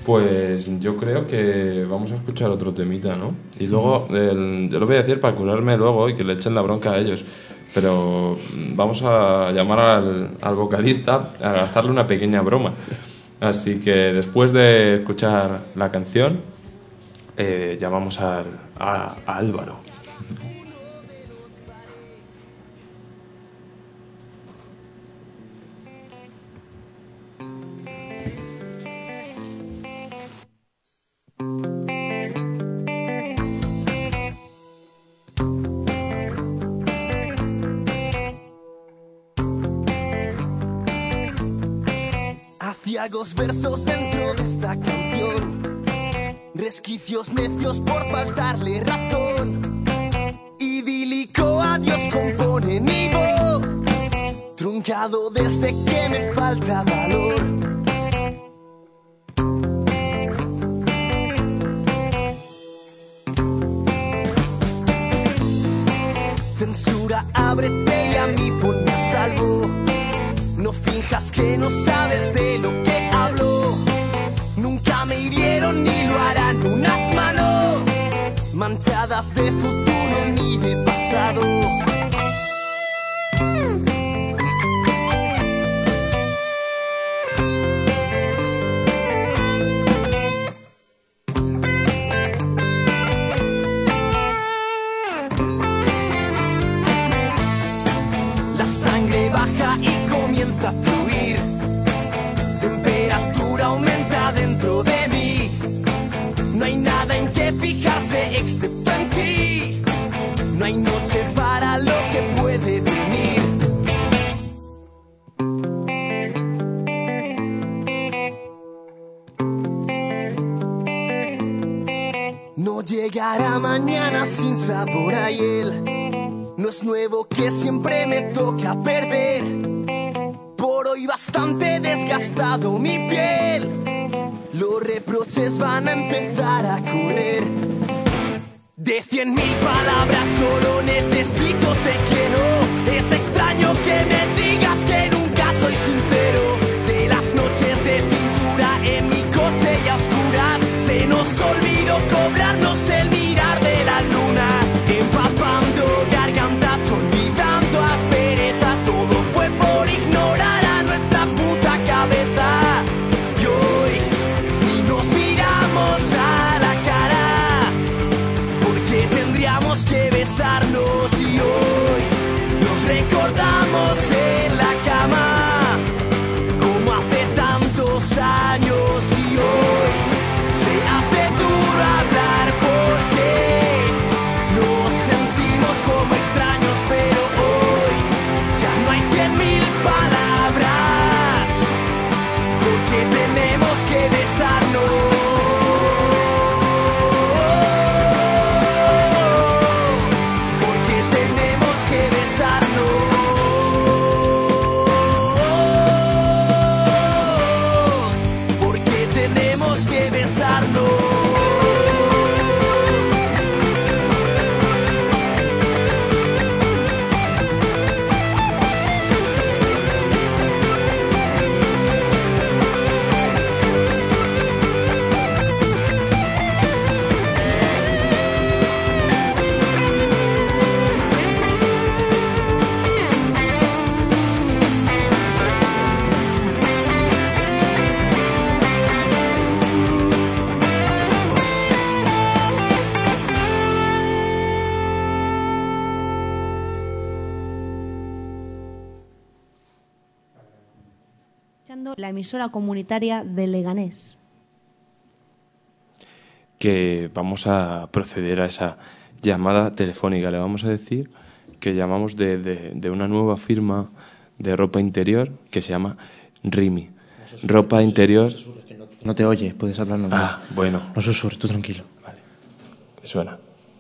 [SPEAKER 1] Pues yo creo que vamos a escuchar otro temita, ¿no? Y luego, yo lo voy a decir para curarme luego y que le echen la bronca a ellos. Pero vamos a llamar al vocalista a gastarle una pequeña broma. Así que después de escuchar la canción, llamamos a Álvaro.
[SPEAKER 6] Aciagos versos dentro de esta canción, resquicios necios por faltarle razón. Idílico adiós compone mi voz, truncado desde que me falta valor. Censura, ábrete y a mí ponme a salvo. No finjas que no sabes de lo que hablo. Nunca me hirieron ni lo harán unas manos manchadas de futuro ni de pasado. La sangre baja y comienza a fluir, temperatura aumenta dentro de mí. No hay nada en que fijarse excepto en ti. No hay noche para lo que puede venir. No llegará mañana sin sabor a hiel. No es nuevo que siempre me toca perder. Por hoy bastante desgastado mi piel. Los reproches van a empezar a correr. De 100.000 palabras solo necesito te quiero. Es extraño que me digas que nunca soy sincero. De las noches de cintura en mi coche y a oscuras, se nos olvidó cobrarnos el mirar de la luna. Empapando gargantas, olvidando asperezas. Todo fue por ignorar a nuestra puta cabeza. Y hoy ni nos miramos a la cara, porque tendríamos que besarnos. Y hoy nos recordamos en la cama, como hace tantos años. Y hoy se hace duro hablar porque nos sentimos como extraños, pero hoy ya no hay 100.000 palabras, porque tenemos que besarnos, porque tenemos que besarnos, porque tenemos que besarnos.
[SPEAKER 17] La emisora comunitaria de Leganés.
[SPEAKER 1] Que vamos a proceder a esa llamada telefónica. Le vamos a decir que llamamos de una nueva firma de ropa interior que se llama Rimi. Ropa interior.
[SPEAKER 2] No te oye, puedes hablar normal.
[SPEAKER 1] Ah, bueno.
[SPEAKER 2] No susurres, tú tranquilo.
[SPEAKER 1] Vale. ¿Qué suena?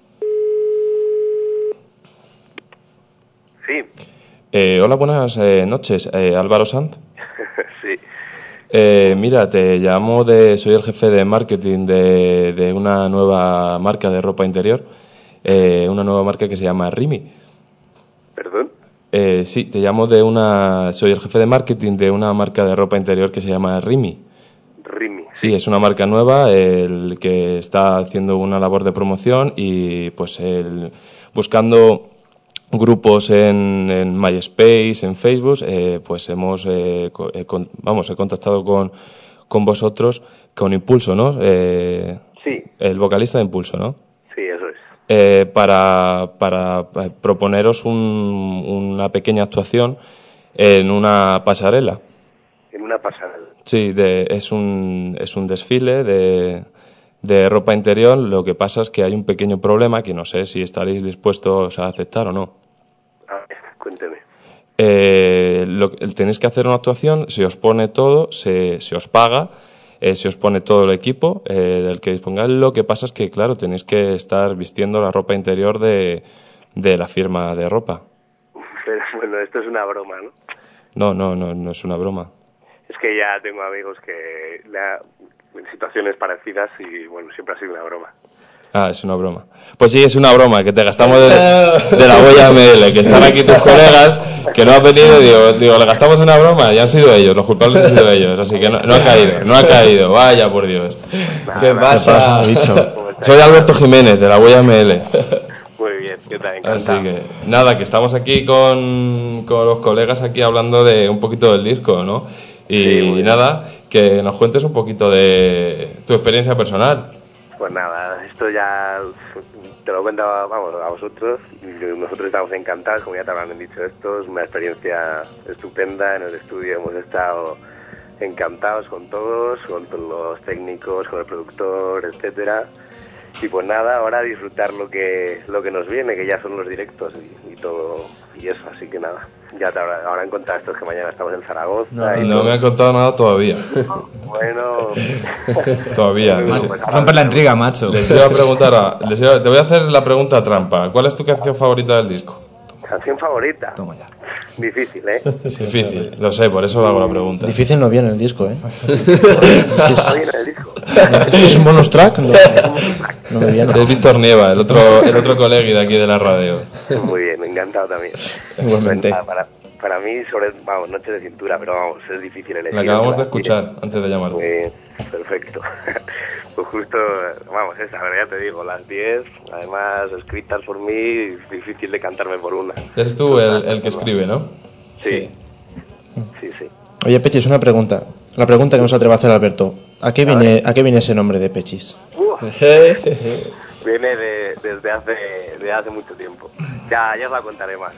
[SPEAKER 18] Sí.
[SPEAKER 1] Hola, buenas noches. Álvaro Sanz.
[SPEAKER 18] Sí.
[SPEAKER 1] Mira, te llamo soy el jefe de marketing de una nueva marca de ropa interior, una nueva marca que se llama Rimi.
[SPEAKER 18] ¿Perdón?
[SPEAKER 1] Sí, soy el jefe de marketing de una marca de ropa interior que se llama Rimi.
[SPEAKER 18] Rimi.
[SPEAKER 1] Sí, es una marca nueva, el que está haciendo una labor de promoción y pues buscando grupos en MySpace, en Facebook, pues he contactado con vosotros, con Impulso, ¿no?
[SPEAKER 18] Sí.
[SPEAKER 1] El vocalista de Impulso, ¿no?
[SPEAKER 18] Sí, eso es.
[SPEAKER 1] Para proponeros una pequeña actuación en una pasarela.
[SPEAKER 18] En una pasarela.
[SPEAKER 1] Sí, es un desfile de ropa interior. Lo que pasa es que hay un pequeño problema que no sé si estaréis dispuestos a aceptar o no.
[SPEAKER 18] A ver, cuénteme.
[SPEAKER 1] Tenéis que hacer una actuación, se os pone todo, se os paga, se os pone todo el equipo del que dispongáis. Lo que pasa es que, claro, tenéis que estar vistiendo la ropa interior de la firma de ropa.
[SPEAKER 18] Pero bueno, esto es una broma, ¿no?
[SPEAKER 1] No es una broma.
[SPEAKER 18] Es que ya tengo amigos que en situaciones parecidas y bueno, siempre ha sido una broma.
[SPEAKER 1] Ah, es una broma. Pues sí, es una broma, que te gastamos de la huella ML, que están aquí tus colegas, que no han venido, digo, le gastamos una broma, y han sido ellos, los culpables han sido ellos, así que no ha caído, vaya por Dios.
[SPEAKER 12] ¿Qué pasa?
[SPEAKER 1] Soy Alberto Jiménez, de la huella ML.
[SPEAKER 18] Muy bien, yo también encantado.
[SPEAKER 1] Así que, nada, que estamos aquí con los colegas aquí hablando de un poquito del disco, ¿no? Y nada, que nos cuentes un poquito de tu experiencia personal.
[SPEAKER 18] Pues nada, esto ya te lo cuento a vosotros. Nosotros estamos encantados, como ya te habrán dicho esto. Es una experiencia estupenda. En el estudio hemos estado encantados con todos, con los técnicos, con el productor, etcétera. Y pues nada, ahora disfrutar lo que nos viene, que ya son los directos y todo y eso. Así que nada, ya te habrán contado estos que mañana estamos en Zaragoza.
[SPEAKER 1] No me han contado nada todavía.
[SPEAKER 18] Bueno,
[SPEAKER 1] todavía.
[SPEAKER 11] Romper la intriga, macho.
[SPEAKER 1] Les iba a preguntar, te voy a hacer la pregunta trampa. ¿Cuál es tu canción favorita del disco?
[SPEAKER 18] ¿Canción favorita?
[SPEAKER 11] Toma ya.
[SPEAKER 18] Difícil, ¿eh?
[SPEAKER 1] Difícil, lo sé, por eso hago la pregunta.
[SPEAKER 2] Difícil no viene el disco, ¿eh?
[SPEAKER 18] ¿No viene el disco?
[SPEAKER 2] ¿Es un bonus track? No me viene.
[SPEAKER 1] Es Víctor Nieva, el otro colega de aquí de la radio.
[SPEAKER 18] Muy bien, encantado también.
[SPEAKER 2] Igualmente.
[SPEAKER 18] Para mí, Noche de Cintura, pero vamos, es difícil elegir.
[SPEAKER 1] La acabamos de escuchar antes de llamarte.
[SPEAKER 18] Perfecto. Pues justo, vamos, esa, ya te digo, las 10, además escritas por mí, difícil de cantarme por una.
[SPEAKER 1] Eres tú el que escribe, ¿no?
[SPEAKER 18] Sí.
[SPEAKER 2] Oye, Pechis, una pregunta. La pregunta que nos atreve a hacer Alberto. ¿A qué viene ese nombre de Pechis?
[SPEAKER 18] Viene desde hace mucho tiempo. Ya os la contaré más.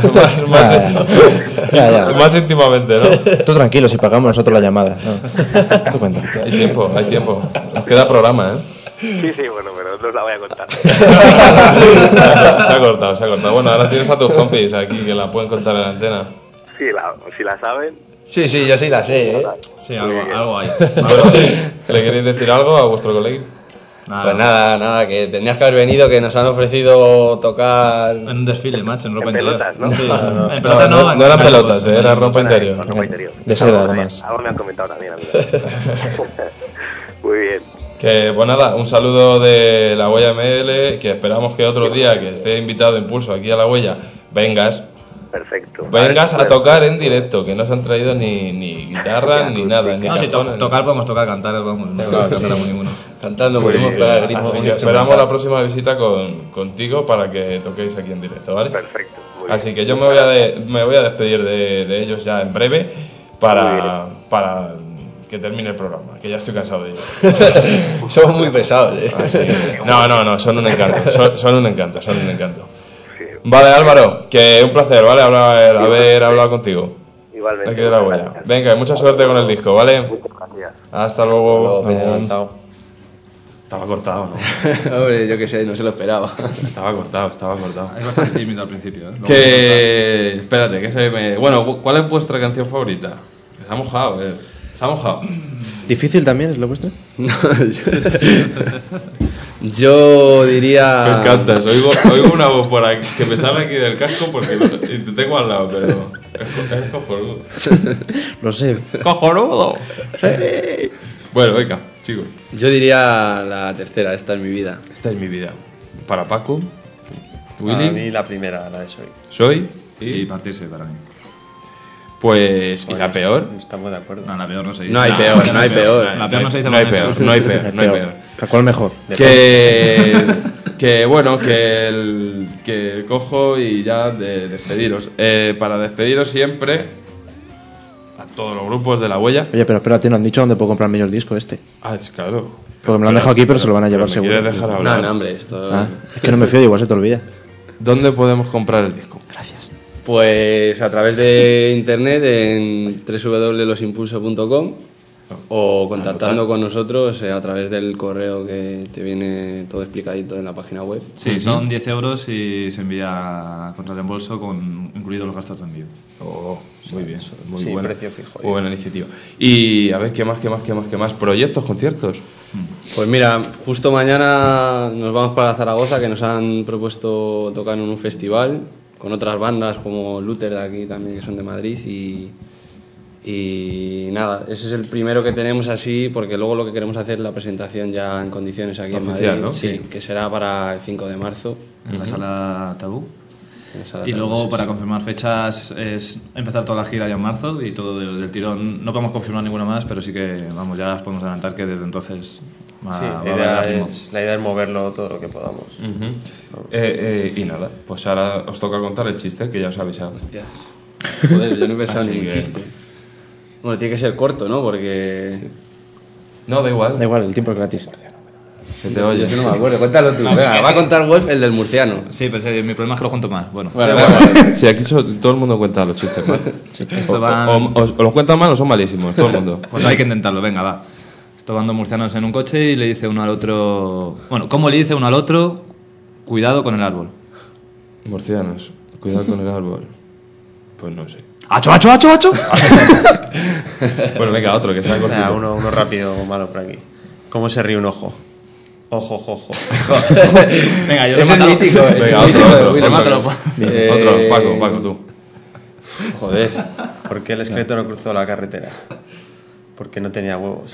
[SPEAKER 1] Más íntimamente, ¿no?
[SPEAKER 2] Tú tranquilo, si pagamos nosotros la llamada. No. Tú cuenta.
[SPEAKER 1] Hay tiempo. Nos queda programa, ¿eh?
[SPEAKER 18] Sí, bueno, pero no os la voy a contar.
[SPEAKER 1] Se ha cortado. Bueno, ahora tienes a tus compis aquí que la pueden contar en la antena.
[SPEAKER 18] Sí, si la saben.
[SPEAKER 12] Sí, yo sí la sé, ¿eh?
[SPEAKER 11] Sí, algo hay.
[SPEAKER 1] Bueno, ¿le queréis decir algo a vuestro colega?
[SPEAKER 12] Pues nada, que tenías que haber venido, que nos han ofrecido tocar...
[SPEAKER 11] En un desfile, macho, en ropa
[SPEAKER 18] en
[SPEAKER 11] interior.
[SPEAKER 18] Pelotas, ¿no?
[SPEAKER 11] Sí,
[SPEAKER 1] en pelotas no eran pelotas, era ropa interior.
[SPEAKER 2] De seda, además.
[SPEAKER 18] Algo me han comentado también a mí. Muy bien.
[SPEAKER 1] Que, pues nada, un saludo de la Huella ML, que esperamos que otro día que esté invitado Impulso aquí a la Huella, vengas a tocar en directo, que no se han traído ni guitarra, ni nada, ni cajones,
[SPEAKER 11] tocar podemos tocar, cantar, vamos, no cantamos ninguno.
[SPEAKER 12] Cantando podemos pegar gritos.
[SPEAKER 1] Así que esperamos la próxima visita contigo para que toquéis aquí en directo, ¿vale?
[SPEAKER 18] Perfecto.
[SPEAKER 1] Así que yo me voy a despedir de ellos ya en breve para que termine el programa, que ya estoy cansado de ellos.
[SPEAKER 12] Somos muy pesados, ¿eh?
[SPEAKER 1] No, son un encanto, son un encanto. Vale, Álvaro, que un placer, ¿vale? Haber hablado contigo.
[SPEAKER 18] Igualmente.
[SPEAKER 1] Aquí de la Huella. Venga, mucha suerte con el disco, ¿vale?
[SPEAKER 18] Muchas gracias.
[SPEAKER 1] Hasta luego.
[SPEAKER 2] Chao.
[SPEAKER 1] Estaba cortado, ¿no?
[SPEAKER 12] Hombre, yo qué sé, no se lo esperaba.
[SPEAKER 1] Estaba cortado.
[SPEAKER 11] Es bastante tímido al principio, ¿eh?
[SPEAKER 1] Que... Espérate, que se me... Bueno, ¿cuál es vuestra canción favorita? Se ha mojado, Se ha mojado.
[SPEAKER 2] ¿Difícil también es la vuestra?
[SPEAKER 12] Yo diría...
[SPEAKER 1] Me encantas. Oigo una voz por aquí que me sale aquí del casco porque te tengo al lado, pero es cojonudo.
[SPEAKER 2] Lo sé.
[SPEAKER 1] ¡Cojonudo! Bueno, venga, chicos.
[SPEAKER 12] Yo diría la tercera, Esta es mi vida.
[SPEAKER 1] Esta es mi vida. Para Paco.
[SPEAKER 12] Willy.
[SPEAKER 4] Para mí la primera, la de Soy.
[SPEAKER 1] Soy
[SPEAKER 11] y Partirse para mí.
[SPEAKER 1] Pues, ¿y la peor?
[SPEAKER 12] Estamos de acuerdo.
[SPEAKER 11] No, la peor no se dice.
[SPEAKER 10] No hay peor, no hay peor.
[SPEAKER 11] La peor no se dice.
[SPEAKER 1] No hay peor, no hay peor, no hay peor.
[SPEAKER 2] ¿Cuál mejor?
[SPEAKER 1] Que bueno, que cojo y ya de despediros. Para despediros siempre a todos los grupos de La Huella.
[SPEAKER 2] Oye, pero espérate, no han dicho dónde puedo comprarme yo el disco este.
[SPEAKER 1] Ah, es claro.
[SPEAKER 2] Porque me lo han dejado aquí, pero se lo van a llevar
[SPEAKER 1] ¿me
[SPEAKER 2] seguro.
[SPEAKER 1] quieres dejar hablar?
[SPEAKER 10] No, hombre, esto...
[SPEAKER 2] Es que no me fío, igual se te olvida.
[SPEAKER 1] ¿Dónde podemos comprar el disco?
[SPEAKER 2] Gracias.
[SPEAKER 10] Pues a través de internet en www.losimpulso.com o contactando con nosotros a través del correo que te viene todo explicadito en la página web.
[SPEAKER 11] Sí, son 10 euros y se envía contra reembolso con incluidos los gastos de envío.
[SPEAKER 1] Oh, muy bien, muy
[SPEAKER 12] Sí,
[SPEAKER 1] buena.
[SPEAKER 12] precio fijo.
[SPEAKER 1] Muy buena iniciativa. Y a ver, ¿qué más? ¿Proyectos, conciertos?
[SPEAKER 10] Pues mira, justo mañana nos vamos para Zaragoza, que nos han propuesto tocar en un festival con otras bandas como Luther de aquí también, que son de Madrid, y nada, ese es el primero que tenemos así, porque luego lo que queremos hacer es la presentación ya en condiciones aquí
[SPEAKER 1] Oficial,
[SPEAKER 10] en Madrid,
[SPEAKER 1] ¿no?
[SPEAKER 10] sí, que será para el 5 de marzo.
[SPEAKER 11] En la sala Tabú.
[SPEAKER 10] En la sala
[SPEAKER 11] Y
[SPEAKER 10] Tabú,
[SPEAKER 11] luego,
[SPEAKER 10] sí,
[SPEAKER 11] para
[SPEAKER 10] sí.
[SPEAKER 11] confirmar fechas, es empezar toda la gira ya en marzo y todo del tirón. No podemos confirmar ninguna más, pero sí que, vamos, ya las podemos adelantar que desde entonces va
[SPEAKER 12] Sí,
[SPEAKER 11] a haber ritmo.
[SPEAKER 12] la idea es moverlo todo lo que podamos.
[SPEAKER 1] Y nada, pues ahora os toca contar el chiste que ya os he avisado.
[SPEAKER 10] Hostias. Joder, yo no he pensado
[SPEAKER 1] Así
[SPEAKER 10] en ningún
[SPEAKER 1] que-
[SPEAKER 10] chiste. Bueno, tiene que ser corto, ¿no? Porque...
[SPEAKER 1] No, da igual.
[SPEAKER 2] Da igual, el tiempo es gratis.
[SPEAKER 1] Se te oye.
[SPEAKER 10] Yo no me acuerdo, cuéntalo tú.
[SPEAKER 11] No,
[SPEAKER 10] Venga,
[SPEAKER 11] que
[SPEAKER 10] va a
[SPEAKER 11] sí.
[SPEAKER 10] contar Wolf el del murciano.
[SPEAKER 11] Sí, pero mi problema es que lo junto mal. Bueno,
[SPEAKER 10] Bueno,
[SPEAKER 1] Da
[SPEAKER 10] bueno.
[SPEAKER 1] igual. Sí, aquí todo el mundo cuenta los chistes mal.
[SPEAKER 11] Esto van-
[SPEAKER 1] o los cuentan mal o son malísimos, todo el mundo.
[SPEAKER 11] Pues hay que intentarlo, venga, va. Esto van dos murcianos en un coche y le dice uno al otro... Bueno, ¿cómo le dice uno al otro? Cuidado con el árbol.
[SPEAKER 1] Murcianos, cuidado con el árbol. Pues no sé.
[SPEAKER 11] ¡Acho, acho, acho, acho!
[SPEAKER 1] Bueno, venga, otro, que sea cortito.
[SPEAKER 12] Venga, uno rápido o malo por aquí. ¿Cómo se ríe un ojo? Ojo, ojo, ojo.
[SPEAKER 11] Venga, yo
[SPEAKER 10] Es el mítico, es
[SPEAKER 1] Venga,
[SPEAKER 10] el mítico
[SPEAKER 1] otro,
[SPEAKER 10] de Will.
[SPEAKER 11] remátalo.
[SPEAKER 1] Otro, Paco, tú.
[SPEAKER 10] Joder.
[SPEAKER 12] ¿Por qué el esqueleto no cruzó la carretera? Porque no tenía huevos.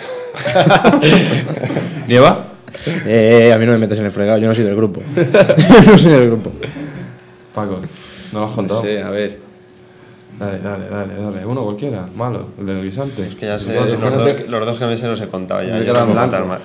[SPEAKER 1] ¿Nieva?
[SPEAKER 2] A mí no me metes en el fregado, yo no soy del grupo. No soy del grupo.
[SPEAKER 1] Paco, ¿no lo has contado?
[SPEAKER 10] Sí, a ver.
[SPEAKER 1] Dale. Uno cualquiera, malo, el del guisante.
[SPEAKER 12] Es que ya sé,
[SPEAKER 1] Otro.
[SPEAKER 12] los dos que me se los he contado ya.
[SPEAKER 10] Me
[SPEAKER 12] Yo
[SPEAKER 10] quedan
[SPEAKER 12] no puedo
[SPEAKER 10] blanco.
[SPEAKER 12] contar más.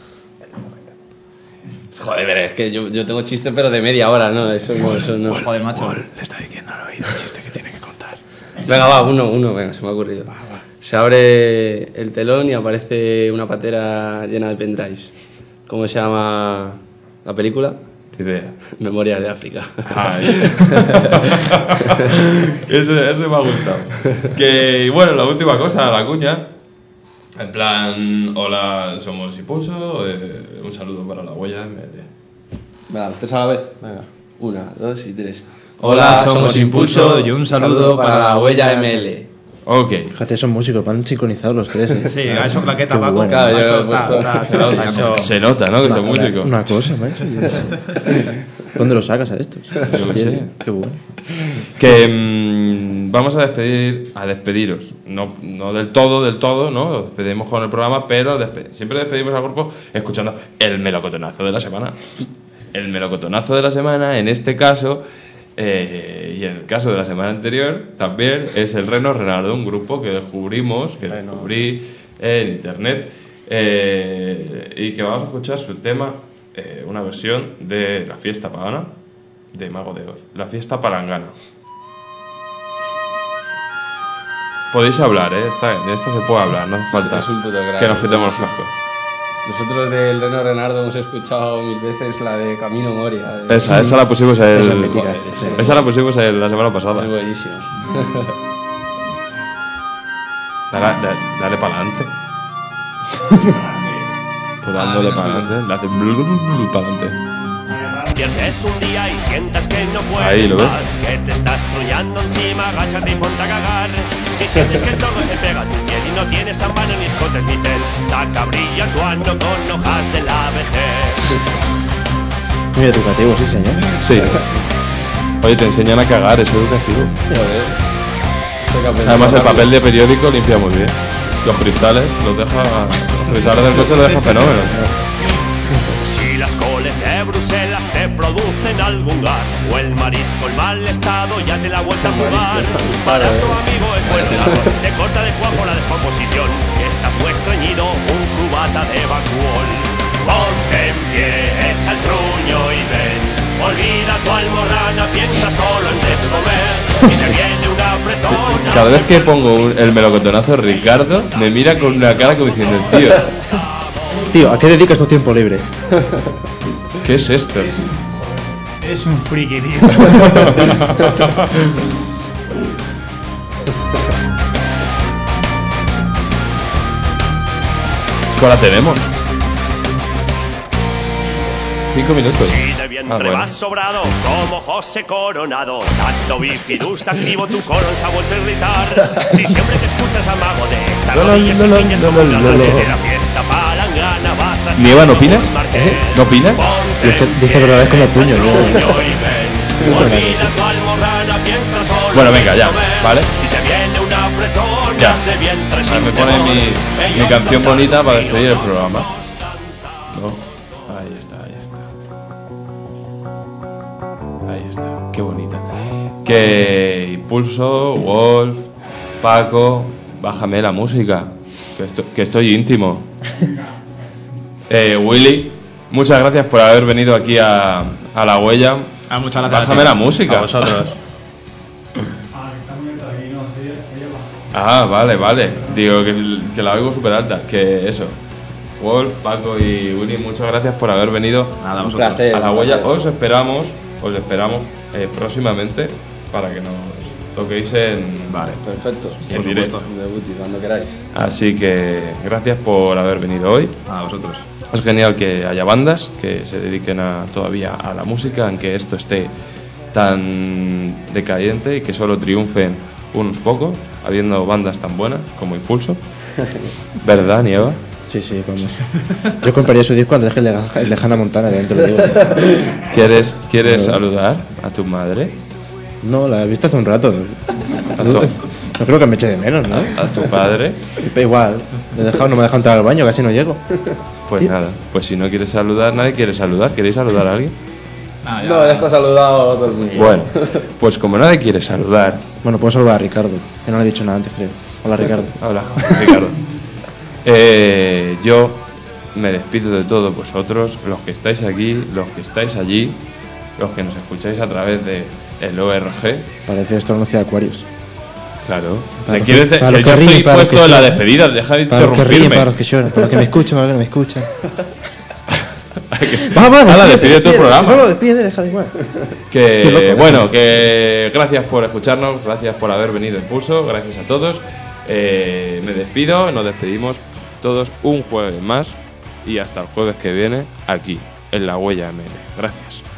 [SPEAKER 10] Joder, pero es que yo tengo chiste, pero de media hora, ¿no? Eso no.
[SPEAKER 11] Joder, macho.
[SPEAKER 1] Le está diciendo al oído el chiste que tiene que contar.
[SPEAKER 10] Venga, va, uno, venga, se me ha ocurrido. Se abre el telón y aparece una patera llena de pendrives. ¿Cómo se llama la película?
[SPEAKER 1] Idea.
[SPEAKER 10] Memorias de África.
[SPEAKER 1] Ese me ha gustado. Que, bueno, la última cosa, la cuña. En plan, hola, somos Impulso. Un saludo para La Huella.
[SPEAKER 10] Venga, los tres a la vez. Venga. 1, 2 y 3.
[SPEAKER 11] Hola, somos Impulso y un saludo para la Huella ML.
[SPEAKER 1] Ok.
[SPEAKER 2] Fíjate, son músicos, van sincronizados los tres. ¿eh?
[SPEAKER 11] Sí, ha hecho plaqueta,
[SPEAKER 2] Qué
[SPEAKER 11] Paco.
[SPEAKER 2] bueno.
[SPEAKER 10] Claro, yo
[SPEAKER 11] Macho,
[SPEAKER 10] he puesto-
[SPEAKER 1] Se nota, ¿no? Que son músicos.
[SPEAKER 2] Una cosa, macho. ¿Dónde lo sacas a estos?
[SPEAKER 1] Yo qué
[SPEAKER 2] Hostia,
[SPEAKER 1] sé.
[SPEAKER 2] Qué bueno.
[SPEAKER 1] Que vamos a despediros. No del todo, ¿no? Lo despedimos con el programa, pero siempre despedimos al grupo escuchando el melocotonazo de la semana. El melocotonazo de la semana, en este caso, y en el caso de la semana anterior, también es el Reno Renardo, un grupo que descubrí en internet, y que vamos a escuchar su tema, una versión de la fiesta pagana de Mago de Oz, la fiesta palangana. Podéis hablar, de esta se puede hablar, no hace falta
[SPEAKER 10] Es un puto crack.
[SPEAKER 1] que nos quitemos los cascos.
[SPEAKER 10] Nosotros del Reno Renardo hemos escuchado 1000 veces la de Camino Moria.
[SPEAKER 1] Esa la pusimos
[SPEAKER 2] Esa es mítica.
[SPEAKER 1] esa la pusimos la semana pasada.
[SPEAKER 10] Es buenísimo.
[SPEAKER 1] Dale para adelante. Pues dándole para adelante, le hace para adelante.
[SPEAKER 19] Pierdes un día y sientas que no puedes
[SPEAKER 1] Ahí, ¿lo ves?
[SPEAKER 19] más, que te estás truñando encima, agáchate y ponte a cagar. Si sientes que el torno se pega a tu piel y no tienes a mano ni escotes ni tel, saca brilla tu ano con hojas del ABC.
[SPEAKER 2] Muy educativo, sí, señor.
[SPEAKER 1] Sí. Oye, te enseñan a cagar, es educativo. Además, el papel de periódico limpia muy bien. Los cristales del coche los deja fenómeno.
[SPEAKER 19] Si las coles de Bruselas te te producen algún gas. O el marisco, el mal estado, ya te la ha vuelto a jugar. Para su amigo es buen helado, te corta de cuajo la descomposición. Estás muy estreñido, un cubata de Bacuol. Ponte en pie, echa el truño y ven. Olvida tu almorrana, piensa solo en descomer. Si te viene una apretona.
[SPEAKER 1] Cada vez que pongo el melocotonazo, Ricardo me mira con una cara como diciendo,
[SPEAKER 2] Tío, ¿a qué dedicas tu tiempo libre?
[SPEAKER 1] ¿Qué es esto?
[SPEAKER 13] Eres un friki, tío.
[SPEAKER 1] ¿Cuál la tenemos? 5 minutos.
[SPEAKER 19] Si de vientre vas sobrado, como José Coronado, tanto bifidus activo tu colon se ha vuelto a irritar. Si siempre que escuchas a Mago de esta rodillas y piñas como una noche de la fiesta palangana vas a estar.
[SPEAKER 1] ¿Nieva, no opinas? ¿No opinas?
[SPEAKER 2] Dice pero es como puño.
[SPEAKER 19] Olvida tu almorrana, piensa solo.
[SPEAKER 1] Bueno, venga, ya, ¿vale?
[SPEAKER 19] Si te viene una apretona
[SPEAKER 1] Ya.
[SPEAKER 19] de vientre
[SPEAKER 1] O sea,
[SPEAKER 19] sin
[SPEAKER 1] me pone
[SPEAKER 19] temor,
[SPEAKER 1] mi canción bonita para despedir el programa. No. Ahí está. Ahí está, qué bonita. Que Impulso, Wolf, Paco, bájame la música, que estoy íntimo. Willy, muchas gracias por haber venido aquí a La Huella.
[SPEAKER 11] Muchas gracias.
[SPEAKER 1] Bájame la música.
[SPEAKER 12] A vosotros.
[SPEAKER 1] Vale. Digo que la oigo súper alta. Que eso. Wolf, Paco y Willy, muchas gracias por haber venido
[SPEAKER 11] Nada,
[SPEAKER 1] a La Huella. Os esperamos próximamente para que nos toquéis en...
[SPEAKER 10] Vale, perfecto.
[SPEAKER 1] En
[SPEAKER 10] Por
[SPEAKER 1] directo.
[SPEAKER 10] supuesto. Debuti, cuando queráis.
[SPEAKER 1] Así que gracias por haber venido hoy.
[SPEAKER 11] A vosotros.
[SPEAKER 1] Es genial que haya bandas que se dediquen todavía a la música, aunque esto esté tan decadente y que solo triunfen unos pocos, habiendo bandas tan buenas como Impulso. ¿Verdad, Nieva?
[SPEAKER 2] Sí, vamos. Yo compraría su disco antes que el de Hannah Montana, te lo digo.
[SPEAKER 1] ¿Quieres saludar a tu madre?
[SPEAKER 2] No, la he visto hace un rato. No creo que me eche de menos, ¿no?
[SPEAKER 1] ¿A tu padre?
[SPEAKER 2] Igual, no me ha dejado entrar al baño, casi no llego.
[SPEAKER 1] Pues
[SPEAKER 2] ¿Sí?
[SPEAKER 1] nada, pues si no quieres saludar, nadie quiere saludar. ¿Queréis saludar a alguien?
[SPEAKER 10] No, ya está saludado todo el mundo.
[SPEAKER 1] Bueno, pues como nadie quiere saludar...
[SPEAKER 2] Bueno, puedo saludar a Ricardo, que no le he dicho nada antes, creo. Hola, Ricardo.
[SPEAKER 1] Hola, Ricardo. Yo me despido de todos vosotros, los que estáis aquí, los que estáis allí, los que nos escucháis a través de el ORG.
[SPEAKER 2] Parece esto anuncio de Aquarius.
[SPEAKER 1] Claro.
[SPEAKER 2] Para
[SPEAKER 1] ¿Me quieres
[SPEAKER 2] para
[SPEAKER 1] que
[SPEAKER 2] los
[SPEAKER 1] yo
[SPEAKER 2] ríen,
[SPEAKER 1] estoy
[SPEAKER 2] para los
[SPEAKER 1] puesto en la
[SPEAKER 2] lloran.
[SPEAKER 1] despedida? Deja de
[SPEAKER 2] Para los que ríen,
[SPEAKER 1] interrumpirme.
[SPEAKER 2] para los que lloran, para los que me escuchan, para los que no me escuchan.
[SPEAKER 1] Hala, despide tu programa.
[SPEAKER 2] No, despide, deja de igual.
[SPEAKER 1] Que
[SPEAKER 2] Estoy loco,
[SPEAKER 1] bueno, que gracias por escucharnos, gracias por haber venido a Impulso, gracias a todos. Me despido, nos despedimos todos un jueves más y hasta el jueves que viene aquí en La Huella MN. Gracias.